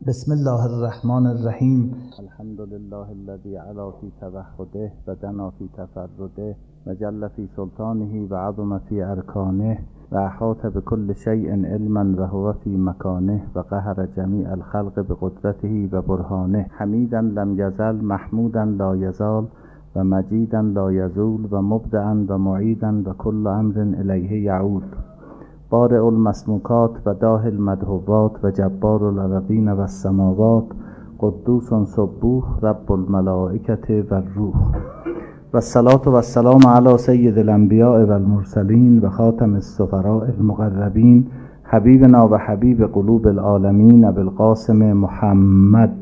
بسم الله الرحمن الرحیم. الحمد لله الذي علا في توحده و دنا في تفرده و جل في سلطانه و عظم في ارکانه و احاط بكل شيء علما و هو في مكانه و قهر جميع الخلق بقدرته و برهانه. حمیدا لم یزل، محمودا لا یزال، و مجیدا لا یزول، و مبدعا و معیدا و کل امر الیه یعود. بارئ المسموکات و داهی المدهوات و جبار الارضین و السماوات، قدوس سبوح رب الملائکة و الروح. و الصلاة و السلام علی سید الانبیاء و المرسلین و خاتم السفراء المقربین، حبیبنا و حبیب قلوب العالمین ابی القاسم محمد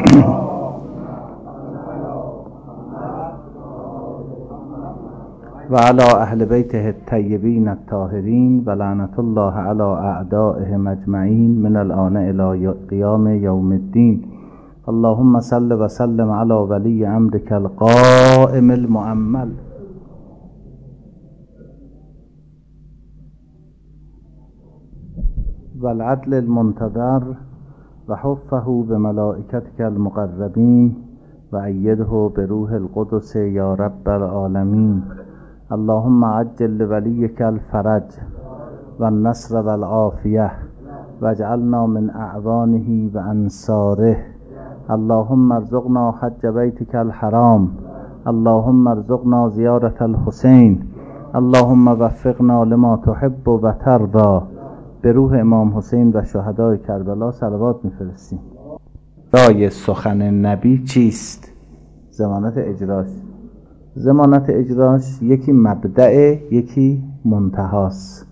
و علی اهل بیته الطیبین الطاهرین و لعنت الله علی اعدائهم اجمعین من الآن الی قیام یوم الدین. اللهم صل و سلم علی ولی امرک القائم المؤمل و العدل المنتظر و حفه بملائکتک المقربین و ایده بروح القدس یا رب العالمین. اللهم عجل لولیک الفرج و النصر و العافیه و اجعلنا من اعوانه و انصاره. اللهم ارزقنا حج بیتک الحرام، اللهم ارزقنا زیارة الحسین، اللهم وفقنا لما تحب و ترضی. به روح امام حسین و شهدای کربلا صلوات میفرستیم. رای سخن نبی چیست؟ ضمانت اجراش. ضمانت اجراش یکی مبدأ، یکی منتهاست.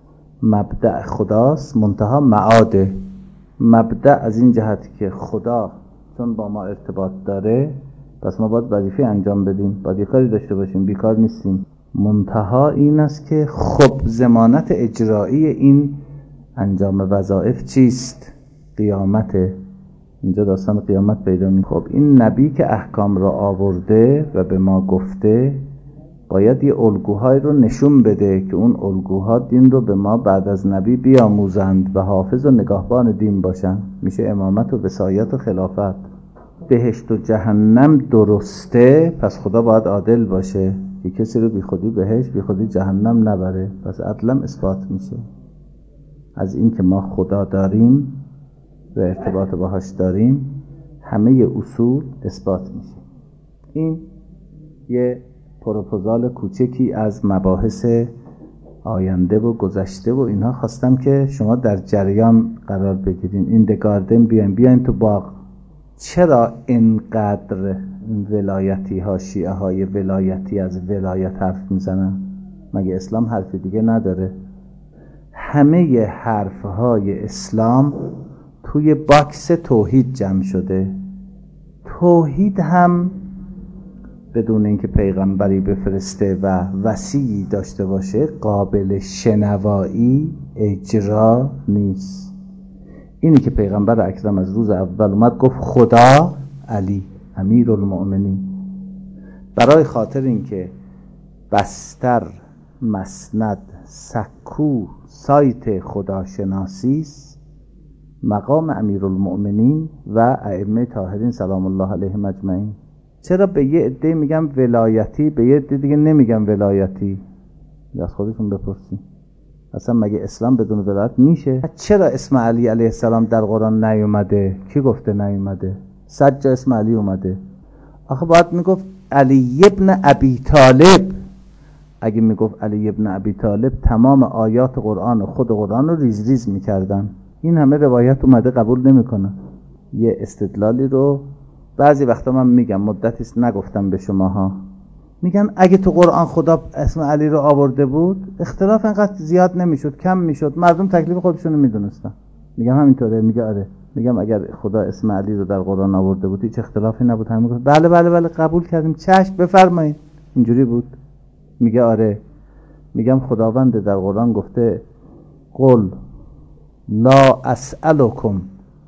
مبدأ خداست، منتها معاده. مبدأ از این جهت که خدا چون با ما ارتباط داره، پس ما باید وظیفه انجام بدیم، باید یک کاری داشته باشیم، بیکار نیستیم. منتها این است که خب ضمانت اجرایی این انجام وظایف چیست؟ قیامته. اینجا داستان قیامت پیدا می. خب این نبی که احکام را آورده و به ما گفته باید یه الگوهای رو نشون بده که اون الگوها دین رو به ما بعد از نبی بیاموزند و حافظ و نگاهبان دین باشن. میشه امامت و وصایت و خلافت. بهشت و جهنم درسته، پس خدا باید عادل باشه که کسی رو بی خودی بهشت بی خودی جهنم نبره. پس عدلم اثبات میشه. از این که ما خدا داریم و ارتباط باهاش داریم همه اصول اثبات میشه. این یه پروپوزال کوچکی از مباحث آینده و گذشته و اینها خواستم که شما در جریان قرار بگیرین. این دگاردن بیاین تو باغ. چرا اینقدر ولایتی ها، شیعه های ولایتی از ولایت حرف میزنن؟ مگه اسلام حرف دیگه نداره؟ همه حرف های اسلام توی باکس توحید جمع شده. توحید هم بدون اینکه پیغمبری بفرسته و وصیی داشته باشه قابل شنوایی اجرا نیست. اینی که پیغمبر اکرم از روز اول اومد گفت خدا علی امیرالمؤمنین، برای خاطر اینکه بستر، مسند، سکو سایت خداشناسی است، مقام امیرالمؤمنین و ائمه طاهرین سلام الله علیهم اجمعین. چرا به یه عده میگم ولایتی، به یه عده دیگه نمیگم ولایتی؟ از خودتون بپرسید. اصلا مگه اسلام بدون ولایت میشه؟ چرا اسم علی علیه السلام در قرآن نیومده؟ کی گفته نیومده؟ 100 جا اسم علی اومده. آخه باید میگفت علی ابن ابی طالب. اگه میگفت علی ابن ابی طالب تمام آیات قرآن و خود قرآن رو ریز ریز میکردن. این همه روایت اومده قبول نمیکنن. یه استدلالی رو بعضی وقتا من میگم، مدتیست نگفتم به شماها، میگن اگه تو قرآن خدا اسم علی رو آورده بود اختلاف اینقدر زیاد نمیشد، کم میشد، مردم تکلیف خودشونو میدونستن. میگم همینطوره. میگه آره. میگم اگر خدا اسم علی رو در قرآن آورده بود هیچ اختلافی نبود. همین گفت بله بله بله قبول کردیم، چشم بفرمایید. اینجوری بود. میگه آره. میگم خداوند در قرآن گفته قل لا اسألكم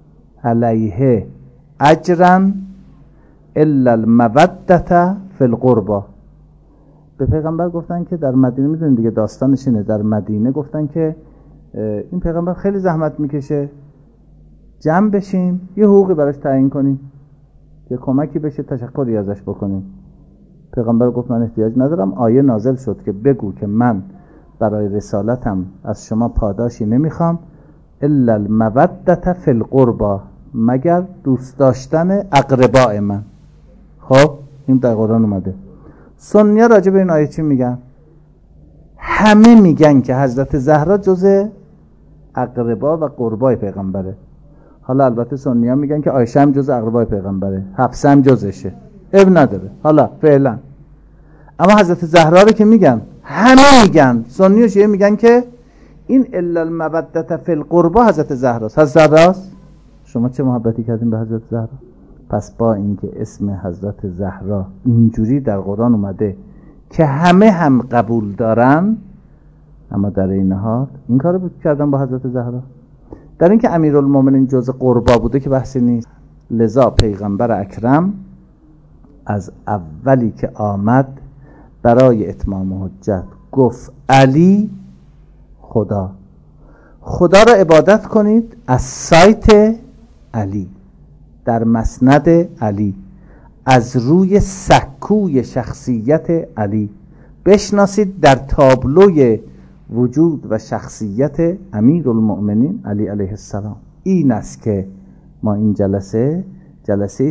علیه اجرا الا المودة فی القربى. به پیغمبر گفتن که در مدینه، میدونید دیگه داستانش اینه، در مدینه گفتن که این پیغمبر خیلی زحمت میکشه، جمع بشیم یه حقوقی براش تعیین کنیم که کمکی بشه، تشکری ازش بکنیم. پیغمبر گفت من احتیاج ندارم. آیه نازل شد که بگو که من برای رسالتم از شما پاداشی نمیخوام الا المودة فی القربى، مگر دوست داشتن اقرباء من. خب این در قرآن اومده. سنی‌ها راجع به این آیه چی میگن؟ همه میگن که حضرت زهرا جزء اقربا و قربای پیغمبره. حالا البته سنی‌ها میگن که عایشه هم جزء اقربای پیغمبره، حفصه هم جزشه، اب نداره حالا فعلا. اما حضرت زهرا رو که میگن، همه میگن، سنی و شیعه میگن که این الا المودة فی القربى حضرت زهراست. حضرت زهراست. شما چه محبتی کردین به حضرت زهرا؟ پس با اینکه اسم حضرت زهرا اینجوری در قرآن اومده که همه هم قبول دارن، اما در این حال این کارو کردن با حضرت زهرا. در اینکه امیرالمومنین جزء قربا بوده که بحثی نیست. لذا پیغمبر اکرم از اولی که آمد برای اتمام حجت گفت علی خدا را عبادت کنید از سایت علی، در مسند علی، از روی سکوی شخصیت علی بشناسید در تابلوی وجود و شخصیت امیرالمؤمنین علی علیه السلام. این است که ما این جلسه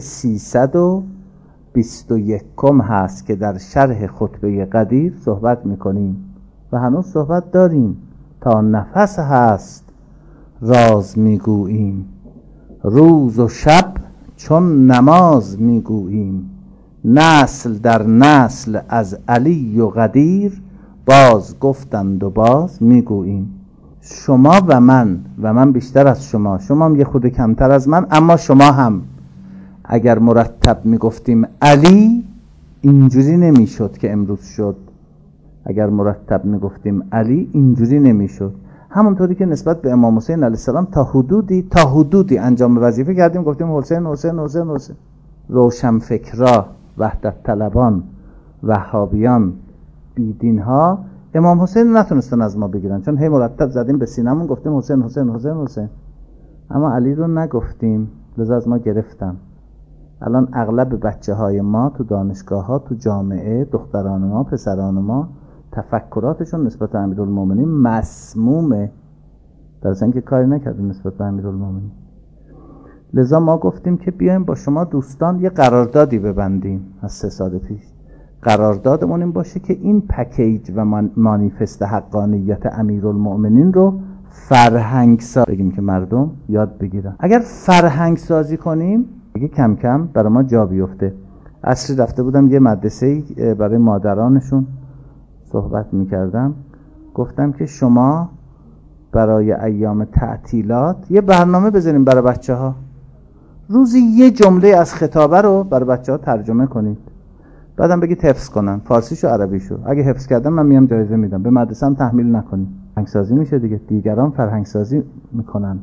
321 هست که در شرح خطبه قدیر صحبت میکنیم و هنوز صحبت داریم. تا نفس هست راز میگوییم، روز و شب چون نماز میگوییم، نسل در نسل از علی و قدیر باز گفتند و باز میگوییم. شما و من بیشتر از شما هم یه خود کمتر از من، اما شما هم اگر مرتب میگفتیم علی اینجوری نمیشد که امروز شد. اگر مرتب میگفتیم علی اینجوری نمیشد. همونطوری که نسبت به امام حسین علیه السلام تا حدودی انجام وظیفه کردیم، گفتیم حسین حسین حسین حسین. روشنفکرا، وحدت طلبان، وهابیان، بیدین ها امام حسین نتونستن از ما بگیرن، چون هی مرتب زدیم به سینمون گفتیم حسین حسین حسین حسین، اما علی رو نگفتیم، لذا از ما گرفتن. الان اغلب بچه های ما تو دانشگاه ها، تو جامعه، دختران ما، پسران ما تفکراتشون نسبت به امیرالمومنین مسمومه، در اصلا که کاری نکرده نسبت به امیرالمومنین. لذا ما گفتیم که بیایم با شما دوستان یه قراردادی ببندیم. از 3 سال پیش قراردادمون این باشه که این پکیج و مانیفست حقانیت امیرالمومنین رو فرهنگ سازی بگیم که مردم یاد بگیرن. اگر فرهنگ سازی کنیم دیگه کم کم برای ما جا بیفته. عصری رفته بودم یه مدرسه برای مادرانشون صحبت میکردم، گفتم که شما برای ایام تعطیلات یه برنامه بذاریم برای بچه ها، روزی یه جمله از خطابه رو برای بچه ها ترجمه کنید، بعدم بگید حفظ کنن، فارسیشو عربیشو. اگه حفظ کردن من میام جایزه میدم. به مدرسه هم تحمیل نکنید. فرهنگسازی میشه دیگه، دیگران فرهنگسازی میکنن.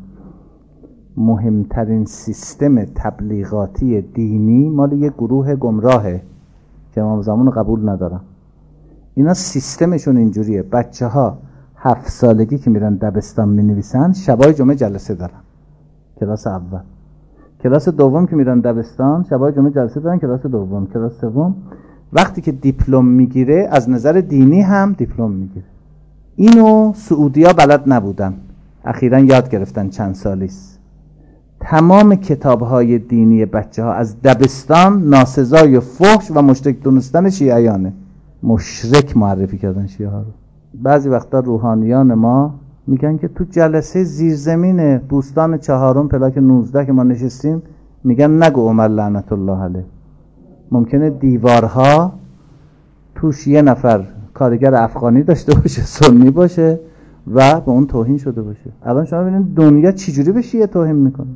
مهمترین سیستم تبلیغاتی دینی مال یه گروه گمراهه که امام زمان قبول ندارن. اینا سیستمشون اینجوریه، بچه ها 7 سالگی که میرن دبستان مینویسن، شبای جمعه جلسه دارن، کلاس اول. کلاس دوم که میرن دبستان، شبای جمعه جلسه دارن، کلاس دوم. کلاس سوم وقتی که دیپلم میگیره، از نظر دینی هم دیپلم میگیره. اینو سعودیا بلد نبودن، اخیراً یاد گرفتن، چند سالیست. تمام کتاب‌های دینی بچه‌ها از دبستان ناسزای فحش و مشرک دونستن شیعیانه. مشرک معرفی کردن شیعه ها رو. بعضی وقتا روحانیان ما میگن که تو جلسه زیرزمین بوستان 4 پلاک 19 که ما نشستیم، میگن نگو عمر لعنت الله علیه. ممکنه دیوارها توش یه نفر کارگر افغانی داشته باشه، سنی باشه و به اون توهین شده باشه. الان شما ببینید دنیا چجوری به شیعه توهین میکنه.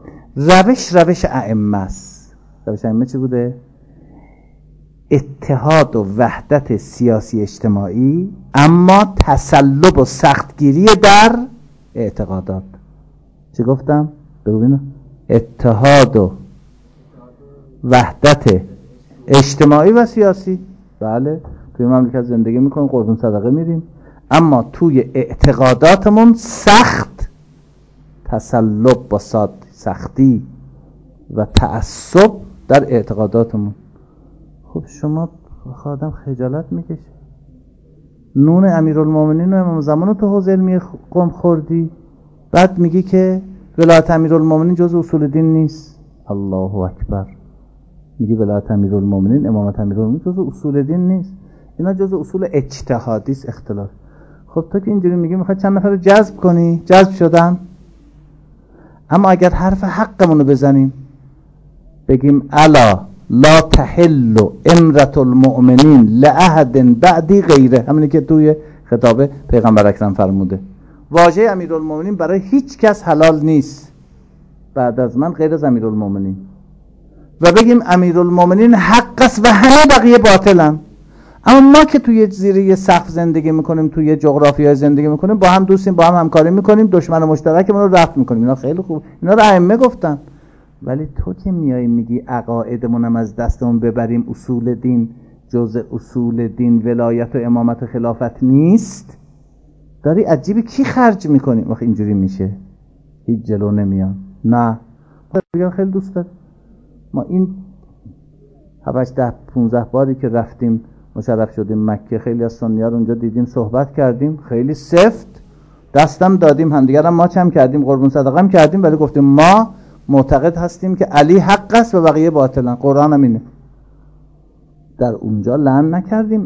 روش ائمه است. روش ائمه چی بوده؟ اتحاد و وحدت سیاسی اجتماعی، اما تسلب و سختگیری در اعتقادات. چی گفتم؟ ببینم. اتحاد و وحدت اجتماعی و سیاسی. بله، توی مملکت زندگی میکنیم، قربون صدقه میریم، اما توی اعتقاداتمون سخت تسلب با سختی و تعصب در اعتقاداتمون. خب شما آدم خجالت میکشه. نون امیرالمومنین و امام زمان رو تو حوزه علمی قم خوردی، بعد میگی که ولایت امیرالمومنین جز اصول دین نیست. الله اکبر. میگی ولایت امیرالمومنین، امامت امیرالمومنین جز اصول دین نیست، اینا جز اصول اجتهادی است، اختلاف. خب تو که اینجوری میگی میخوای چند نفر رو جذب کنی، جذب شدن. اما اگر حرف حقمون رو بزنیم، بگیم الا لا تحل امرة المؤمنین لأحد بعدی غیره، همینی که توی خطاب پیغمبر اکرم فرموده، واژه امیرالمومنین برای هیچ کس حلال نیست بعد از من غیر از امیرالمومنین، و بگیم امیرالمومنین حق است و همه بقیه باطلن. اما ما که توی زیر یه سقف زندگی میکنیم، توی یه جغرافیای زندگی میکنیم، با هم دوستیم، با هم همکاری میکنیم، دشمن مشترکمون رو رفع میکنیم. اینا خیلی خوب، اینا رو ائمه گفتن. ولی تو که میای میگی عقایدمون هم از دستمون ببریم، اصول دین جزء اصول دین ولایت و امامت و خلافت نیست، داری عجیبی کی خرج میکنیم؟ وقت اینجوری میشه هیچ جلو نمیان. نه خیلی دوست دارم. ما این 7 10 15 باری که رفتیم مشرف شدیم مکه، خیلی از سنی‌ها رو اونجا دیدیم، صحبت کردیم، خیلی سفت دستم دادیم، همدیگر هم ماچ هم کردیم، قربون صدقه هم کردیم، ولی گفتیم ما معتقد هستیم که علی حق است و بقیه باطلن. قرآن هم اینه. در اونجا لعن نکردیم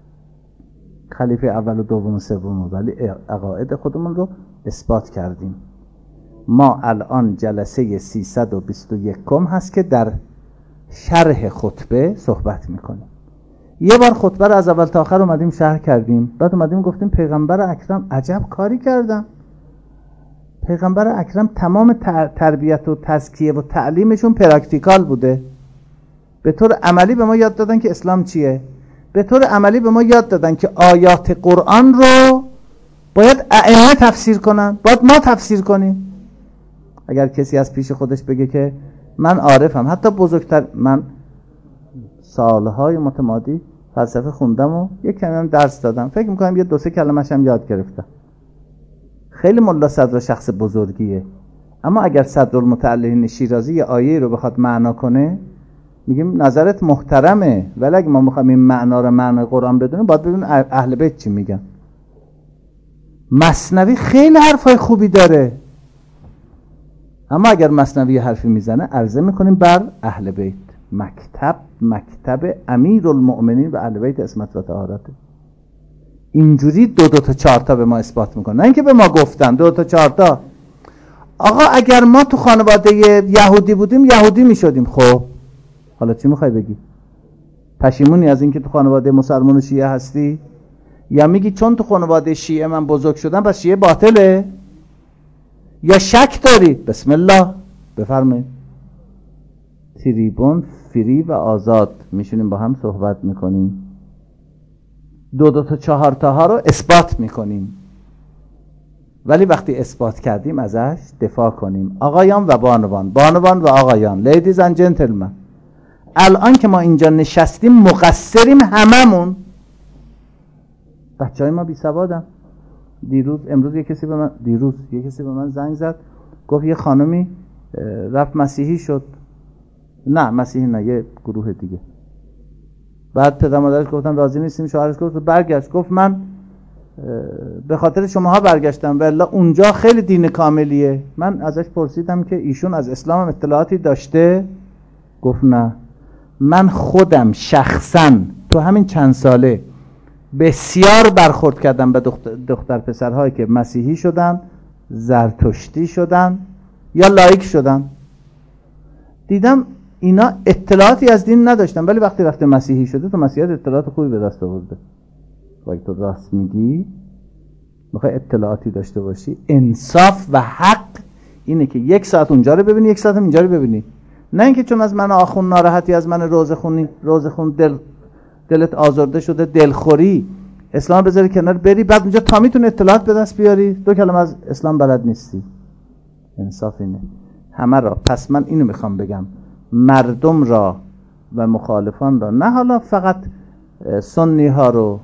خلیفه اول و دوم و سوم، ولی عقاید خودمون رو اثبات کردیم. ما الان جلسه 321 هست که در شرح خطبه صحبت میکنیم. یه بار خطبه رو از اول تا آخر اومدیم شرح کردیم، بعد اومدیم گفتیم پیغمبر اکرم عجب کاری کردن. پیغمبر اکرم تمام تربیت و تزکیه و تعلیمشون پراکتیکال بوده. به طور عملی به ما یاد دادن که اسلام چیه. به طور عملی به ما یاد دادن که آیات قرآن رو باید ائمه تفسیر کنن، باید ما تفسیر کنیم. اگر کسی از پیش خودش بگه که من عارفم، حتی بزرگتر، من سالهای متمادی فلسفه خوندم و یک کمی درس دادم، فکر میکنم یه 2-3 کلمه‌ش هم یاد گرفتم. خیلی ملا صدر شخص بزرگیه، اما اگر صدرالمتعلقین شیرازی یه آیه رو بخواد معنا کنه، میگیم نظرت محترمه، ولی اگه ما میخوایم این معنا رو معنای قرآن بدونیم، باید ببینیم اهل بیت چی میگن. مثنوی خیلی حرفای خوبی داره، اما اگر مثنوی حرفی میزنه عرضه میکنیم بر اهل بیت. مکتب امیرالمؤمنین و اهل بیت عصمت و طهارته. اینجوری 2 تا 4 تا به ما اثبات میکنه، نه اینکه به ما گفتن 2 تا 4 تا. آقا اگر ما تو خانواده یهودی بودیم یهودی میشدیم. خب حالا چی میخوای بگی؟ پشیمونی از اینکه تو خانواده مسلمان و شیعه هستی؟ یا میگی چون تو خانواده شیعه من بزرگ شدم پس شیعه باطله؟ یا شک داری؟ بسم الله بفرمایید. تریبون فری و آزاد میشونیم با هم صحبت میکنیم، 2 تا 4 تاها رو اثبات میکنیم، ولی وقتی اثبات کردیم ازش دفاع کنیم. آقایان و بانوان و آقایان، لیدیز اند جنتلمن، الان که ما اینجا نشستیم مقصریم هممون. بچهای ما بی سوادن. امروز یه کسی به من زنگ زد، گفت یه خانمی رفت مسیحی شد. نه مسیحی نه، یه گروه دیگه. بعد پدر مادرش گفتن راضی نیستیم، شوهرش گفت برگشت، گفت من به خاطر شماها برگشتم والله اونجا خیلی دین کاملیه. من ازش پرسیدم که ایشون از اسلام اطلاعاتی داشته؟ گفت نه. من خودم شخصا تو همین چند ساله بسیار برخورد کردم به دختر پسرهایی که مسیحی شدن، زرتشتی شدن یا لایک شدن. دیدم اینا اطلاعاتی از دین نداشتن، ولی وقتی رفته مسیحی شده تو مسیحیت اطلاعات خوبی به دست آورده. وقتی تو راست میگی، میخوای اطلاعاتی داشته باشی، انصاف و حق اینه که 1 ساعت اونجا رو ببینی، 1 ساعت اینجا رو ببینی. نه اینکه چون از من آخون ناراحتی، از من روزه خون دلت آزرده شده، دلخوری، اسلام بذاری کنار بری، بعد اونجا تا میتونه اطلاعات به دست بیاری 2 کلمه از اسلام بلد نیستی. انصاف اینه همه را. پس من اینو میخوام بگم، مردم را و مخالفان را، نه حالا فقط سنی ها رو،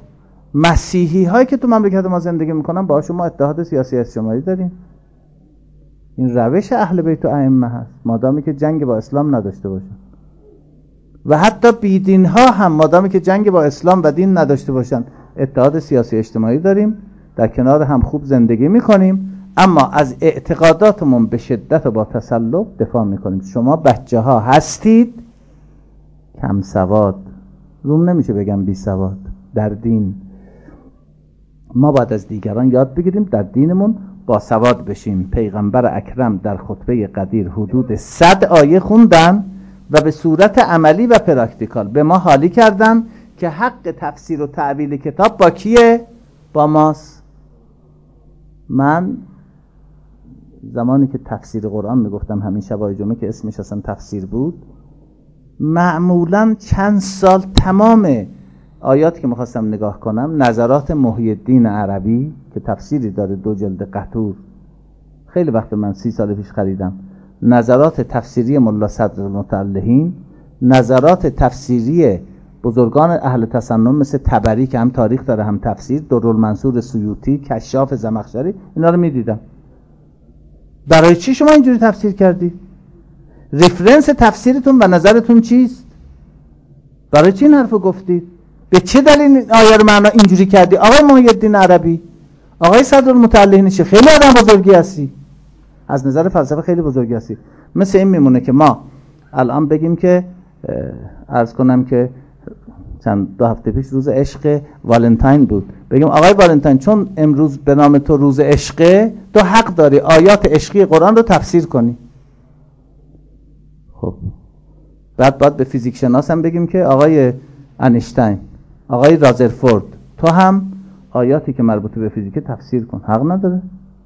مسیحی هایی که تو مملکت ما زندگی میکنن، باهاشون ما اتحاد سیاسی اجتماعی داریم. این روش اهل بیت و ائمه هست، مادامی که جنگ با اسلام نداشته باشن. و حتی بیدین ها هم مادامی که جنگ با اسلام و دین نداشته باشن، اتحاد سیاسی اجتماعی داریم، در کنار هم خوب زندگی میکنیم، اما از اعتقاداتمون به شدت و با تسلط دفاع میکنیم. شما بچه ها هستید کم سواد، روم نمیشه بگم بی سواد در دین. ما باید از دیگران یاد بگیریم در دینمون با سواد بشیم. پیغمبر اکرم در خطبه قدیر حدود 100 آیه خوندن و به صورت عملی و پراکتیکال به ما حالی کردن که حق تفسیر و تعویل کتاب با کیه؟ با ماست. من زمانی که تفسیر قرآن میگفتم، همین شبای جمعه که اسمش اصلا تفسیر بود، معمولا چند سال تمام آیاتی که میخواستم نگاه کنم، نظرات محی الدین عربی که تفسیری داره 2 جلد قطور، خیلی وقت من 30 سال پیش خریدم، نظرات تفسیری ملا صدر المتعلهین، نظرات تفسیری بزرگان اهل تسنن مثل طبری که هم تاریخ داره هم تفسیر، درالمنصور سیوطی، کشاف زمخشری، اینا رو میدیدم. برای چی شما اینجوری تفسیر کردید؟ رفرنس تفسیرتون و نظرتون چیست؟ برای چی این حرفو گفتید؟ به چه دلیل آیه رو معنا اینجوری کردی؟ آقای محی الدین عربی، آقای صدر المتعلهین، خیلی آدم بزرگی هستی، از نظر فلسفه خیلی بزرگی هستی. مثل این میمونه که ما الان بگیم که عرض کنم که چند 2 هفته پیش روز عشق والنتاین بود، بگیم آقای والنتاین چون امروز به نام تو روز عشقه، تو حق داری آیات عشقی قرآن رو تفسیر کنی. خب بعد به فیزیک شناس هم بگیم که آقای انیشتین، آقای رازرفورد، تو هم آیاتی که مربوط به فیزیک تفسیر کن. حق نداره؟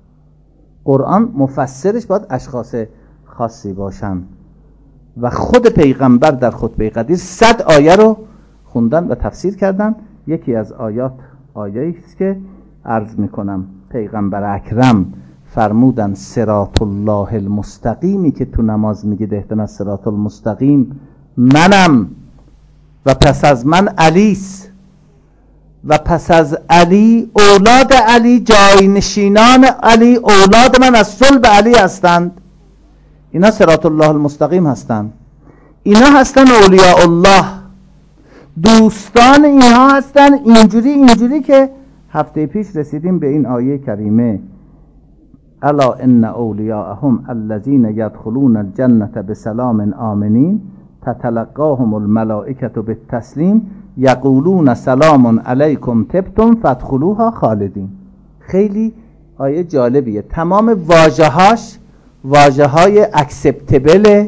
قرآن مفسرش باید اشخاص خاصی باشن و خود پیغمبر در خطبه قدیر 100 آیه رو خوندن و تفسیر کردن. یکی از آیات آیه‌ای است که عرض میکنم پیغمبر اکرم فرمودن صراط الله المستقیمی که تو نماز میگید اهدنا الصراط المستقیم، منم و پس از من علیست و پس از علی اولاد علی، جاینشینان علی، اولاد من از صلب علی هستند. اینا صراط الله المستقیم هستند. اینا هستن اولیاء الله، دوستان اینها هستن. اینجوری که هفته پیش رسیدیم به این آیه کریمه، الا ان اولیاءهم الذین یدخلون الجنة بسلام آمنین تتلقاهم الملائکة بالتسلیم یقولون سلام علیکم طبتم فادخلوها خالدین. خیلی آیه جالبیه. تمام واژه‌هاش واژه‌های اکسپتبل،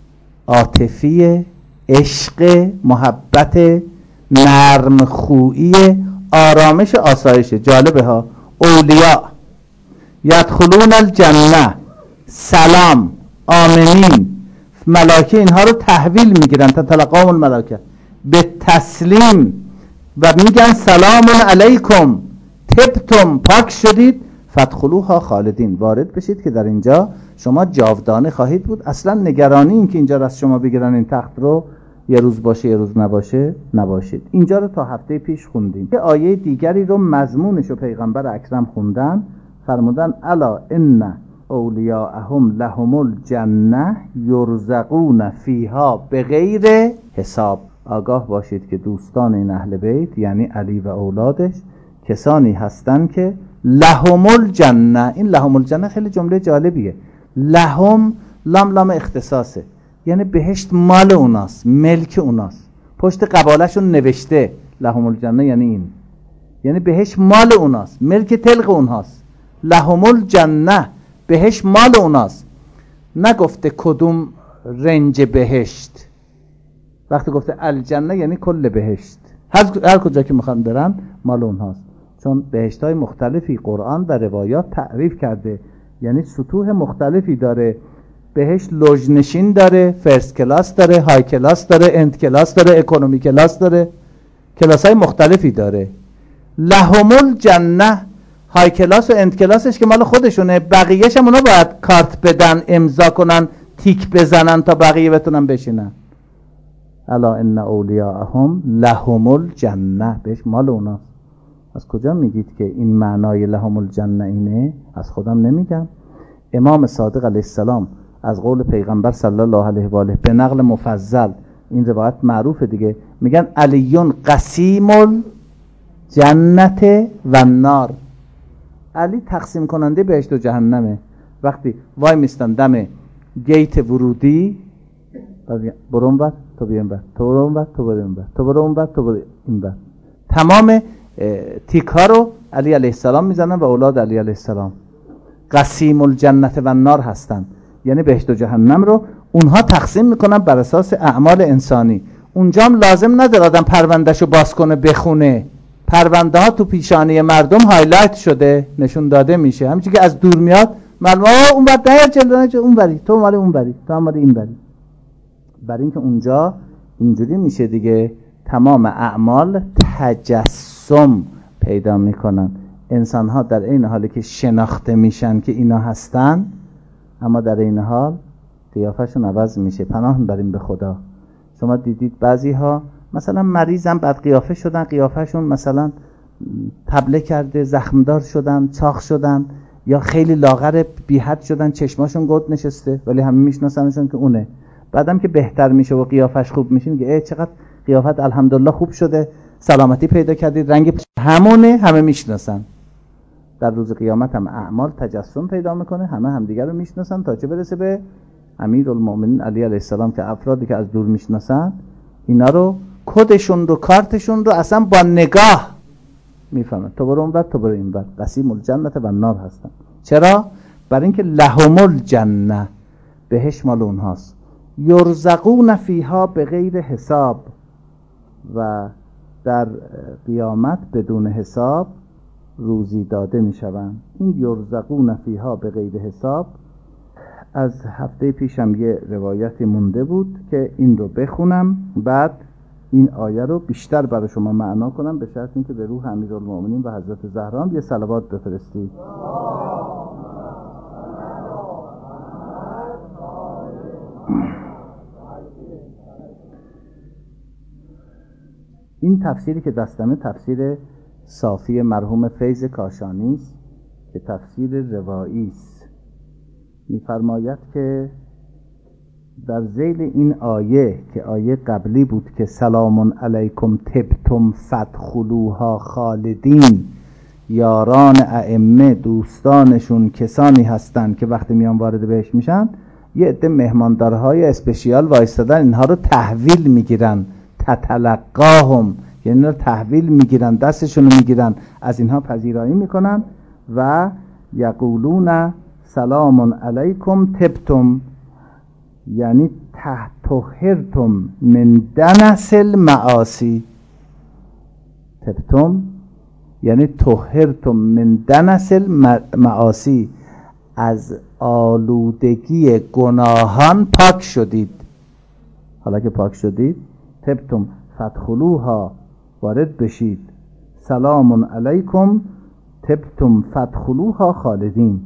عاطفی، عشق، محبت، نرم خویی، آرامش، آسایش. جالبه ها. اولیاء یدخلون الجنه، سلام، آمنین، ملائکه اینها رو تحویل میگیرن، تتلقاهم الملائکه به تسلیم و میگن سلام علیکم طبتم، پاک شدید، فادخلوها خالدین، وارد بشید که در اینجا شما جاودانه خواهید بود. اصلا نگرانی این که اینجا از شما بگیرن این تخت رو، یه روز باشه یه روز نباشید. اینجا رو تا هفته پیش خوندیم. یه آیه دیگری رو مضمونش رو پیغمبر اکرم خوندن، فرمودن الا ان اولیاءهم لهم الجنه یرزقون فیها بغیر حساب. آگاه باشید که دوستان این اهل بیت یعنی علی و اولادش کسانی هستند که لهم الجنه. این لهم الجنه خیلی جمله جالبیه. لهم لام اختصاصه، یعنی بهشت مال اوناست، ملک اوناست. پشت قبالهشون نوشته لهم الجنه، یعنی این، یعنی بهشت مال اوناست، ملک تلق اونهاست. لهم الجنه، بهشت مال اوناست. نگفته کدوم رنج بهشت. وقتی گفته الجنه یعنی کل بهشت، هر کجا که میخوان برن مال اونهاست. چون بهشت های مختلفی قرآن در روایات تعریف کرده، یعنی سطوح مختلفی داره. بهشت لوژنشین داره، فرست کلاس داره، های کلاس داره، اند کلاس داره، اکونومی کلاس داره، کلاس های مختلفی داره. لهم الجنه، های کلاس و اند کلاسش که مال خودشونه، بقیهش هم اونا باید کارت بدن، امضا کنن، تیک بزنن تا بقیه بتونن بشینن. الا ان اولیاءهم لهم الجنه، بهش مال اوناست. از کجا میگید که این معنای لهم الجنه اینه؟ از خودم نمیگم. امام صادق علیه السلام از قول پیغمبر صلی الله علیه و آله به نقل مفضل، این روایت معروفه دیگه، میگن علیون قسیم الجنت و النار. علی تقسیم کننده بهشت و جهنمه. وقتی وای میستن دم گیت ورودی، برو اونور تو بیا اینور، تو برو اونور تو برو اینور، تو برو اونور تو برو اینور، تمام تیک ها رو علی علیه السلام میزنن و اولاد علی علیه السلام قسیم الجنت و النار هستن، یعنی بهشت و جهنم رو اونها تقسیم میکنن بر اساس اعمال انسانی. اونجا هم لازم نداره آدم پروندهشو باز کنه بخونه، پرونده ها تو پیشانی مردم هایلایت شده نشون داده میشه، همینجوری که از دور میاد معلومه اون بعد ده جلوه اون بری، تو مال اون بری، تو مال این بری. برای اینکه اونجا اینجوری میشه دیگه، تمام اعمال تجسم پیدا میکنن. انسان ها در این حالی که شناخته میشن که اینا هستن، اما در این حال قیافشون عوض میشه. پناه میبریم به خدا. شما دیدید بعضی ها مثلا مریضن بعد قیافه شدن، قیافشون مثلا تبله کرده، زخمدار شدن، چاق شدن، یا خیلی لاغر بی حد شدن، چشماشون گود نشسته ولی همه میشناسنشون که اونه. بعدم که بهتر میشه و قیافش خوب میشه میگه ای چقدر قیافت الحمدلله خوب شده، سلامتی پیدا کردی، رنگ همونه، همه میشناسن. در روز قیامت هم اعمال تجسم پیدا میکنه، همه همدیگر رو میشناسن تا چه برسه به امیرالمومنین علی علیه السلام که افرادی که از دور میشناسن اینا رو کدشون رو کارتشون رو اصلا با نگاه میفهمن. تو برو اونور تو برو اینور، قسیم الجنت و النار هستن. چرا؟ برای اینکه لهم الجنه، بهش مال اونهاست، یرزقون فیها بغیر حساب، و در قیامت بدون حساب روزی داده میشوند. این یرزقون فیها بغیر حساب از هفته پیشم یه روایتی مونده بود که این رو بخونم، بعد این آیه رو بیشتر برای شما معنا کنم، به شرط اینکه به روح امیرالمومنین و حضرت زهرا یه صلوات بفرستید. این تفسیری که دستمه تفسیر صافی مرحوم فیض کاشانی است که تفسیر روایی است. می‌فرماید که در ذیل این آیه که آیه قبلی بود که سلام علیکم طبتم فادخلوها خالدین، یاران ائمه دوستانشون کسانی هستند که وقتی میان وارد بهش میشن یه عده مهماندارهای اسپشیال وایستادن، اینها رو تحویل میگیرن، تتلقاهم، یعنی رو تحویل میگیرن، دستشون رو میگیرن، از اینها پذیرایی میکنن و یقولون سلام علیکم طبتم، یعنی طهرتم من دنس المعاصی. طبتم یعنی طهرتم من دنس المعاصی، از آلودگی گناهان پاک شدید. حالا که پاک شدید، طبتم فادخلوها، وارد بشید، سلام علیکم طبتم فادخلوها خالدین.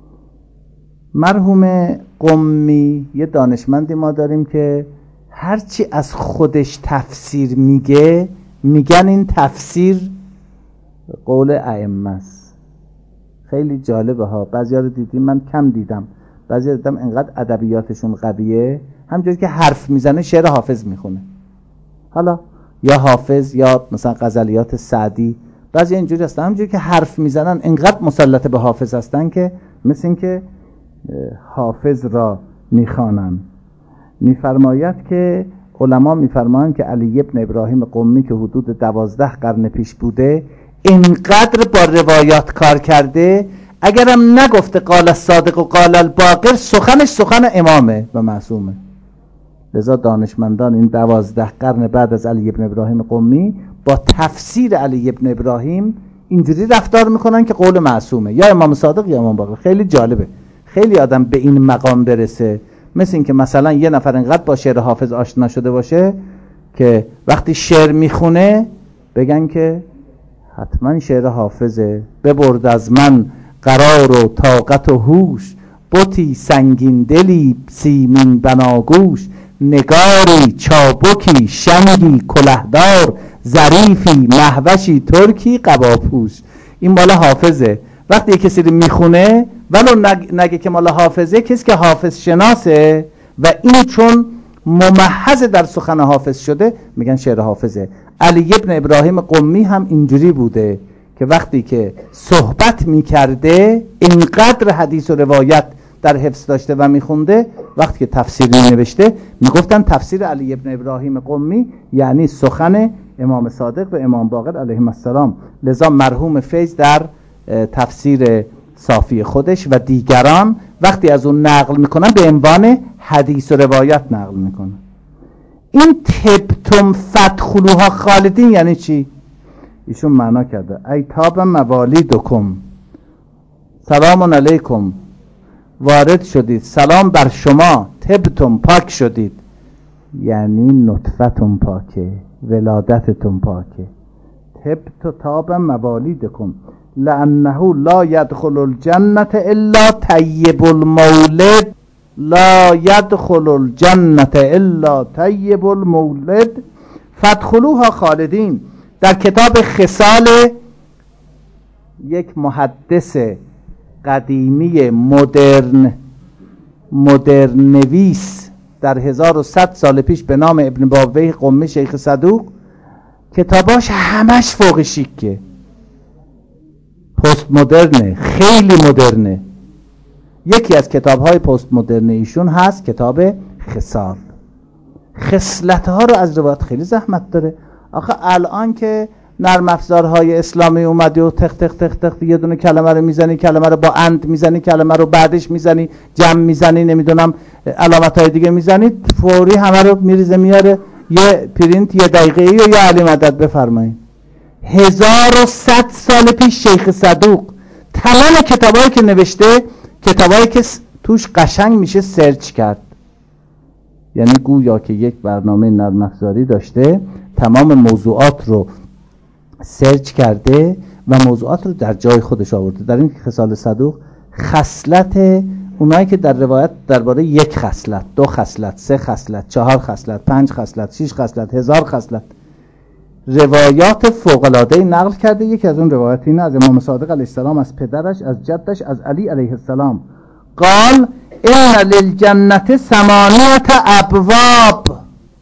مرحوم قمی یه دانشمندی ما داریم که هرچی از خودش تفسیر میگه میگن این تفسیر قول ائمه است. خیلی جالبه ها. بعضیا رو دیدیم، من کم دیدم، بعضیا دیدم انقدر ادبیاتشون قویه، همونجوری که حرف میزنه شعر حافظ میخونه. حالا یا حافظ یا مثلا غزلیات سعدی، بعضی اینجوری هستن همونجوری که حرف میزنن انقدر مسلط به حافظ هستن که مثل این که حافظ را میخوانن. میفرماید که علما میفرمایند که علی ابن ابراهیم قمی که حدود 12 قرن پیش بوده، اینقدر با روایات کار کرده، اگرم نگفته قال الصادق و قال الباقر، سخنش سخن امامه و معصومه. لذا دانشمندان این 12 قرن بعد از علی ابن ابراهیم قمی با تفسیر علی ابن ابراهیم اینجوری رفتار میکنن که قول معصومه، یا امام صادق یا امام باقر. خیلی جالبه، خیلی آدم به این مقام برسه. مثل این که مثلا یه نفر انقدر با شعر حافظ آشنا شده باشه که وقتی شعر میخونه بگن که حتما شعر حافظه. ببرد از من قرار و طاقت و هوش، بتی سنگین دلی سیمین بناگوش، نگاری چابکی شنگی کلهدار، ظریفی مهوشی ترکی قباپوش. این مال حافظه. وقتی کسی رو میخونه ولو نگه که مال حافظه، کسی که حافظ شناسه و این چون ممحض در سخن حافظ شده میگن شعر حافظه. علی ابن ابراهیم قمی هم اینجوری بوده که وقتی که صحبت میکرده اینقدر حدیث و روایت در حفظ داشته و میخونده، وقتی که تفسیر نوشته میگفتن تفسیر علی ابن ابراهیم قمی یعنی سخن امام صادق و امام باقر علیهم السلام. لذا مرحوم فیض در تفسیر صافی خودش و دیگران وقتی از اون نقل میکنن به عنوان حدیث و روایت نقل میکنن. این تبتم فدخلوها خالدین یعنی چی؟ ایشون معنا کرده ای تاب موالیدکم، سلام علیکم، وارد شدید، سلام بر شما، تبتم پاک شدید، یعنی نطفتون پاکه، ولادتتون پاکه. تبت تاب موالیدکم لانه لا يدخل الجنة الا طیب المولد، لا يدخل الجنة الا طیب المولد فادخلوها خالدین. در کتاب خصال یک محدث قدیمی مدرن نویس در 1100 سال پیش به نام ابن بابویه قمی شیخ صدوق، کتاباش همش فوق شیکه، پست مدرنه، خیلی مدرنه. یکی از کتاب‌های پست مدرن ایشون هست کتاب خصال. خصلت‌ها رو از روایت خیلی زحمت داره. آخه الان که نرم افزارهای اسلامی اومده و تخ تخ تخ تخ یه دونه کلمه رو میزنی، کلمه رو با اند میزنی، کلمه رو بعدش میزنی، جمع میزنی، نمیدونم علامت‌های دیگه میزنی، فوری همه رو میریزه میاره یه پرینت یه دقیقه‌ای و یه علی مدد بفرمایید. 1100 سال پیش شیخ صدوق تمام کتابایی که نوشته، کتابایی که توش قشنگ میشه سرچ کرد، یعنی گویا که یک برنامه نرم افزاری داشته، تمام موضوعات رو سرچ کرده و موضوعات رو در جای خودش آورده. در این خصال صدوق خصلت اونایی که در روایت درباره یک خصلت، دو خصلت، سه خصلت، 4 خصلت، 5 خصلت، 6 خصلت، 1000 خصلت روایات فوق‌العاده‌ای نقل کرده. یکی از اون روایات اینه از امام صادق علیه السلام، از پدرش، از جدش، از علی علیه السلام قال ان للجنة 8 ابواب.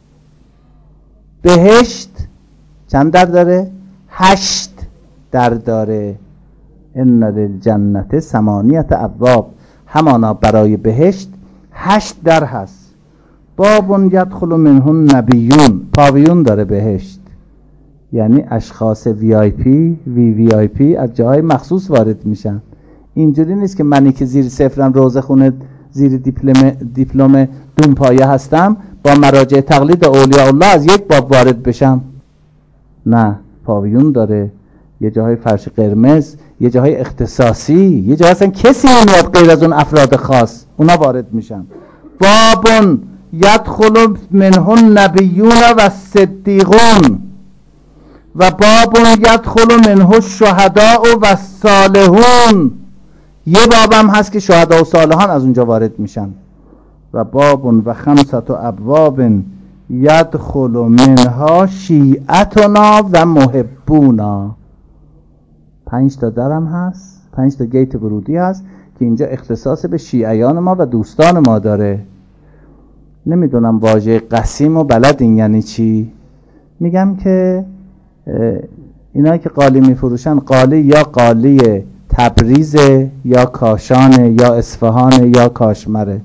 بهشت چند در داره؟ 8 در داره. ان للجنة 8 ابواب، همانا برای بهشت 8 در هست. باب یدخل منه النبیون، پاویون داره بهشت، یعنی اشخاص وی آی پی از جاهای مخصوص وارد میشن. اینجوری نیست که منی که زیر صفرم روزه خونه زیر دیپلم دونپایه هستم با مراجع تقلید اولیاء الله از یک باب وارد بشم. نه، پاویون داره، یه جاهای فرش قرمز، یه جاهای اختصاصی، یه جاهای اصلا کسی نمیاد غیر از اون افراد خاص، اونا وارد میشن. بابون یدخل منه النبیون و الصدیقون و بابون یدخل منه الشهداء و الصالحون. یه بابم هست که شهدا و صالحان از اونجا وارد میشن. و بابون و 5 ابواب یدخل منها شیعتنا و محبونا. 5 تا درم هست، 5 تا گیت ورودی هست که اینجا اختصاص به شیعیان ما و دوستان ما داره. نمیدونم واژه قسیم و بلدین یعنی چی. میگم که اینایی که قالی میفروشن، قالی یا قالی تبریز یا کاشان یا اصفهان یا کاشمره.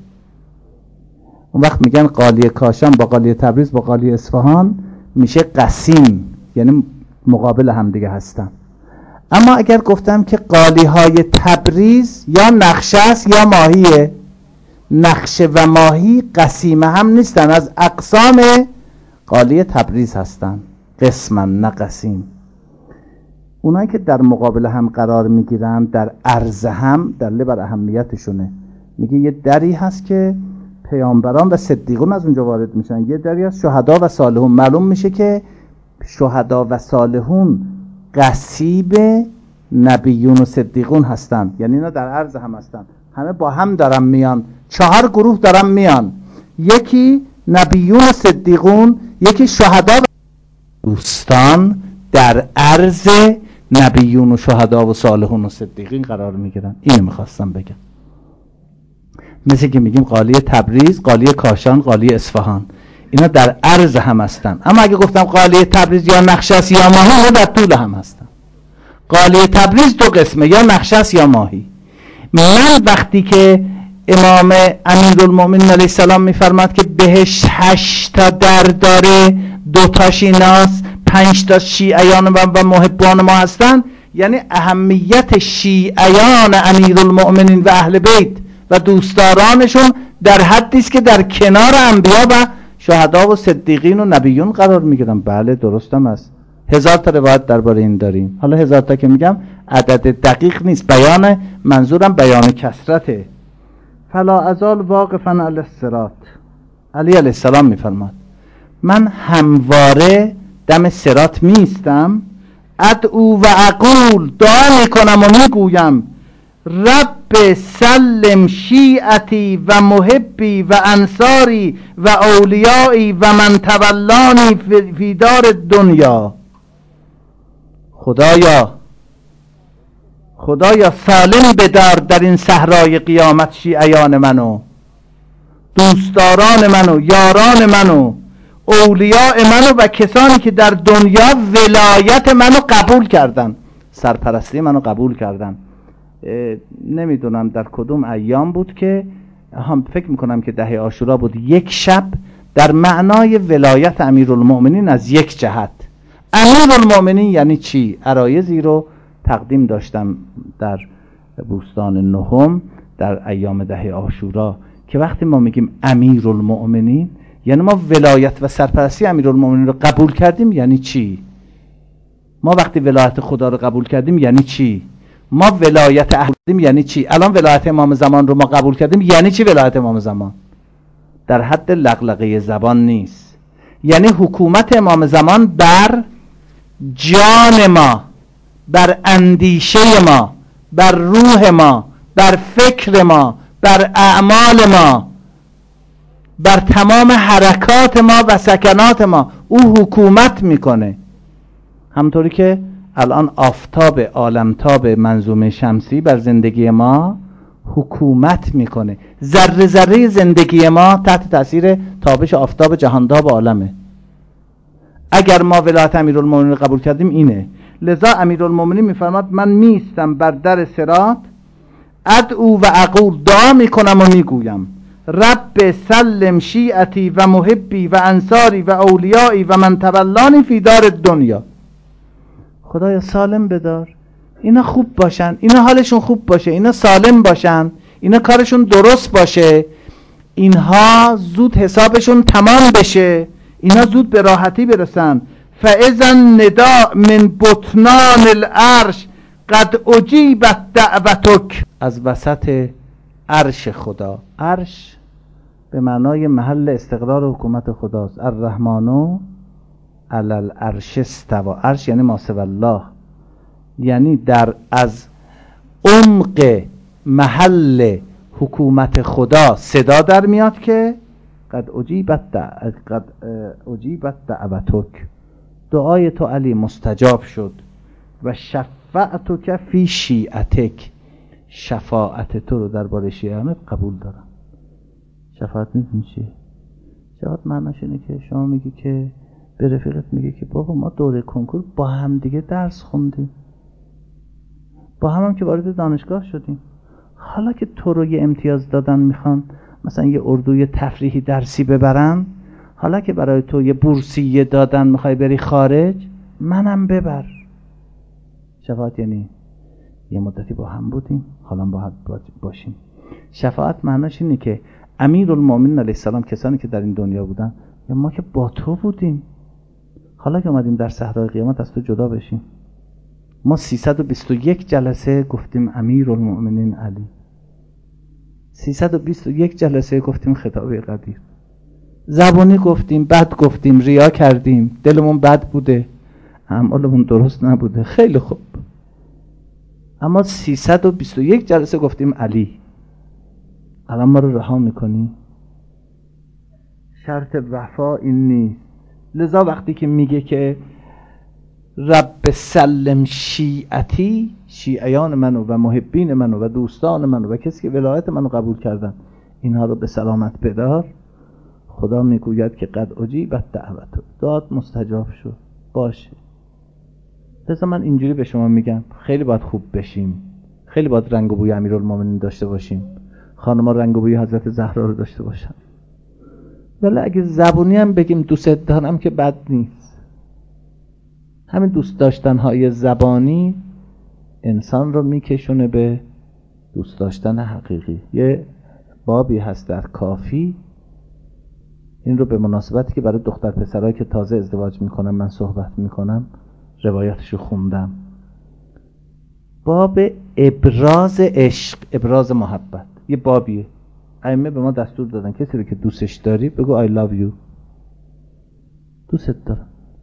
اون وقت میگن قالی کاشان با قالی تبریز با قالی اصفهان میشه قسیم، یعنی مقابل هم دیگه هستن. اما اگر گفتم که قالی های تبریز یا نقشه است یا ماهیه، نقشه و ماهی قسیم هم نیستن، از اقسام قالی تبریز هستن، قسمن نه قسیم. اونایی که در مقابل هم قرار میگیرن در عرض هم دلیل بر اهمیتشونه. میگه یه دری هست که پیامبران و صدیقون از اونجا وارد میشن، یه دری از شهدا و صالحون. معلوم میشه که شهدا و صالحون قصیب نبیون و صدیقون هستن، یعنی اینا در عرض هم هستن، همه با هم دارن میان، 4 گروه دارن میان، یکی نبیون و صدیقون، یکی شهدا و دوستان در عرض نبیون و شهدا و صالحون و صدیقین قرار میگیرن. اینو میخواستم بگم. مثل که میگیم قالی تبریز، قالی کاشان، قالی اصفهان، اینا در عرض هم هستن. اما اگه گفتم قالی تبریز یا نقشس یا ماهی، اینا در طول هم هستن. قالی تبریز دو قسمه، یا نقشس یا ماهی. من وقتی که امام امیرالمومنین علیه السلام میفرماد که بهش 8 تا در داره، 2 تاش ایناست، 5 تا شیعیان و محبان ما هستن، یعنی اهمیت شیعیان امیرالمومنین و اهل بیت و دوستدارانشون در حدی است که در کنار انبیا و شهدا و صدیقین و نبیون قرار میگیرن. بله درستم است. 1000 تا روایت درباره این داریم. حالا 1000 تا که میگم عدد دقیق نیست، بیان منظورم بیان کثرته. فلا ازال واقفا علی الصراط، علی علیه السلام میفرماد من همواره دم صراط میستم، ادعو و اقول، دعا میکنم و میگویم رب سلم شیعتی و محبی و انصاری و اولیایی و من تولانی فی دار دنیا. خدایا سالم بدار در این صحرای قیامت شیعیان منو، دوستداران منو، یاران منو، اولیاء منو و کسانی که در دنیا ولایت منو قبول کردن، سرپرستی منو قبول کردن. نمیدونم در کدوم ایام بود که هم فکر میکنم که 10 عاشورا بود، یک شب در معنای ولایت امیرالمومنین از یک جهت. امیرالمومنین یعنی چی؟ عرایضی رو تقدیم داشتم در بوستان نهم در ایام 10 عاشورا که وقتی ما میگیم امیرالمومنین یعنی ما ولایت و سرپرستی امیرالمومنین رو قبول کردیم. یعنی چی؟ ما وقتی ولایت خدا رو قبول کردیم یعنی چی؟ ما ولایت اهل یعنی چی؟ الان ولایت امام زمان رو ما قبول کردیم یعنی چی ولایت امام زمان؟ در حد لغلقه زبان نیست. یعنی حکومت امام زمان بر جان ما، بر اندیشه ما، بر روح ما، بر فکر ما، بر اعمال ما، بر تمام حرکات ما و سکنات ما او حکومت میکنه. همطوری که الان آفتاب عالمتاب منظومه شمسی بر زندگی ما حکومت میکنه. ذره ذره زندگی ما تحت تاثیر تابش آفتاب جهانداب عالمه. اگر ما ولایت امیرالمومنین رو قبول کردیم اینه. لذا امیرالمومنین میفرماد من میستم بر در صراط، ادعو و اقول، دعا میکنم و میگویم رب سلم شیعتی و محبی و انصاری و اولیایی و من تولانی فی دار دنیا. خدایا سالم بدار، اینا خوب باشن، اینا حالشون خوب باشه، اینا سالم باشن، اینا کارشون درست باشه، اینها زود حسابشون تمام بشه، اینا زود به راحتی برسن. فاذا النداء من بطنان العرش قد اجیبت دعوتک. از وسط عرش خدا، عرش به معنای محل استقرار حکومت خداست. الرحمن علی العرش استوى. عرش یعنی ما سوی الله، یعنی در از عمق محل حکومت خدا صدا در میاد که قد اجیبت دعوتک، دعای تو علی مستجاب شد. و شفاعتک فی شیعتک، شفاعت تو رو درباره شیعیانت قبول دارم. شفاعت میدونی چیه؟ شفاعت معناش اینه که شما میگی که به رفیقت میگه که بابا ما دوره کنکور با هم دیگه درس خوندیم، با هم که وارد دانشگاه شدیم، حالا که تو رو یه امتیاز دادن میخوان مثلا یه اردوی تفریحی درسی ببرن، حالا که برای تو یه بورسیه دادن میخوای بری خارج، منم ببر. شفاعت یعنی یه مدتی با هم بودیم، حالا با هم باشیم. شفاعت معناش اینه که امیرالمومنین علیه السلام، کسانی که در این دنیا بودن، یا ما که با تو بودیم، حالا که اومدیم در صحرای قیامت از تو جدا بشیم. ما 321 جلسه گفتیم امیرالمومنین علی، 321 جلسه گفتیم خطابه قدیر، زبانی گفتیم، بد گفتیم، ریا کردیم، دلمون بد بوده، اعمالمون درست نبوده، خیلی خوب، اما 321 جلسه گفتیم علی. الان ما رو رها میکنی؟ شرط وفا این نیست. لذا وقتی که میگه که رب سلم شیعتی، شیعیان منو و محبین منو و دوستان منو و کسی که ولایت منو قبول کردن، اینها رو به سلامت بدار. خدا میگوید که قد اجیبت دعوت، داد مستجاب شد. باشه، پس من اینجوری به شما میگم خیلی باید خوب بشیم، خیلی باید رنگ و بوی امیرالمومنین داشته باشیم، خانم‌ها رنگ و بوی حضرت زهرا رو داشته باشن. ولی اگه زبونی هم بگیم دوست دارم که بد نیست. همین دوست داشتن‌های زبانی انسان رو میکشونه به دوست داشتن حقیقی. یه بابی هست در کافی، این رو به مناسبتی که برای دختر پسرایی که تازه ازدواج میکنن من صحبت میکنم روایتش رو خوندم. باب ابراز عشق، ابراز محبت، یه بابیه. ائمه به ما دستور دادن کسی رو که دوستش داری بگو I love you، دوست دارم.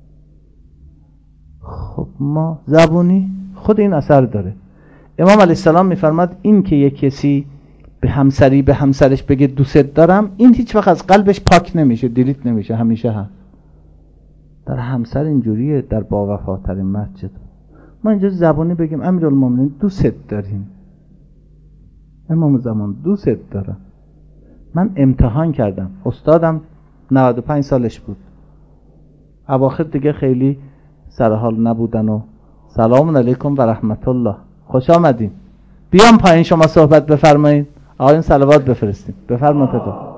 خب ما زبونی خود این اثر داره. امام علیه السلام میفرماد این که یک کسی به همسری به همسرش بگه دوست دارم، این هیچ وقت از قلبش پاک نمیشه، دیلیت نمیشه، همیشه هست. در همسر اینجوریه، در باوفاترین مرد. ما اینجا زبانی بگیم امیرالمومنین دوست داریم، امام زمان دوست دارم. من امتحان کردم، استادم 95 سالش بود، اواخر دیگه خیلی سرحال نبودن و سلام علیکم و رحمت الله، خوش آمدین، بیام پایین شما صحبت بفرمایید، آقایون صلوات بفرستیم، بفرمایید. پدر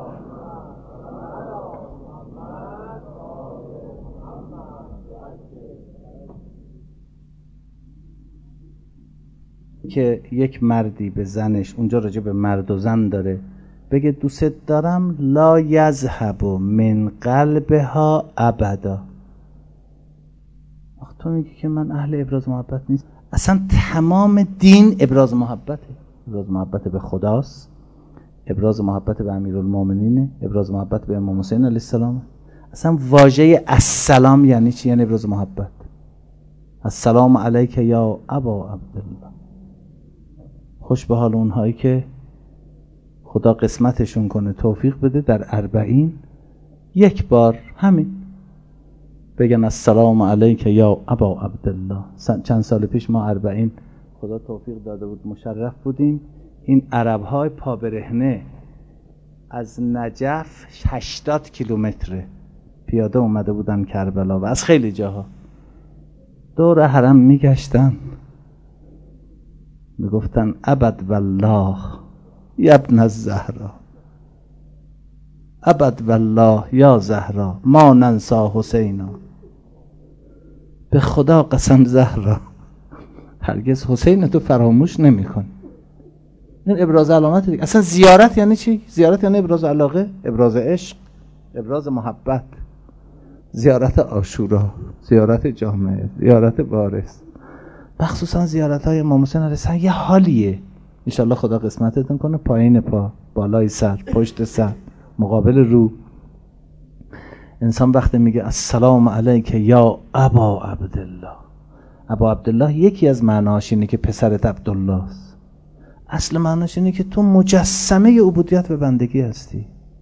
که یک مردی به زنش، اونجا راجع به مرد و زن داره، بگه دوست دارم، لا یذهب من قلبها ابدا. وقت تو میگی که من اهل ابراز محبت نیست، اصلا تمام دین ابراز محبته. ابراز محبت به خداست، ابراز محبت به امیرالمومنینه، ابراز محبت به امام حسین علیه السلام. اصلا واژه السلام یعنی چی؟ یعنی ابراز محبت. السلام علیک یا ابا عبدالله. خوش به حال اونهایی که خدا قسمتشون کنه توفیق بده در 40 یک بار همین بگن السلام علیک یا ابا عبدالله. چند سال پیش ما 40 خدا توفیق داده بود مشرف بودیم. این عرب های پا برهنه از نجف 80 کیلومتر پیاده اومده بودن کربلا و از خیلی جاها دور حرم میگشتن، میگفتن ابد والله یا ابن الزهرا، ابد والله یا زهرا ما ننسا حسینا. به خدا قسم زهرا هرگز حسین تو فراموش نمی کن. این ابراز علامت دیگه. اصلا زیارت یعنی چی؟ زیارت یعنی ابراز علاقه، ابراز عشق، ابراز محبت. زیارت عاشورا، زیارت جامعه، زیارت وارث، مخصوصا زیارت های امام حسین علیه السلام یه حالیه. انشالله خدا قسمتتون کنه. پایین پا، بالای سر، پشت سر، مقابل رو. انسان وقتی میگه السلام علیک یا ابا عبدالله، ابا عبدالله یکی از معناش اینه که پسرت عبدالله است. اصل معناش اینه که تو مجسمه عبودیت و بندگی هستی،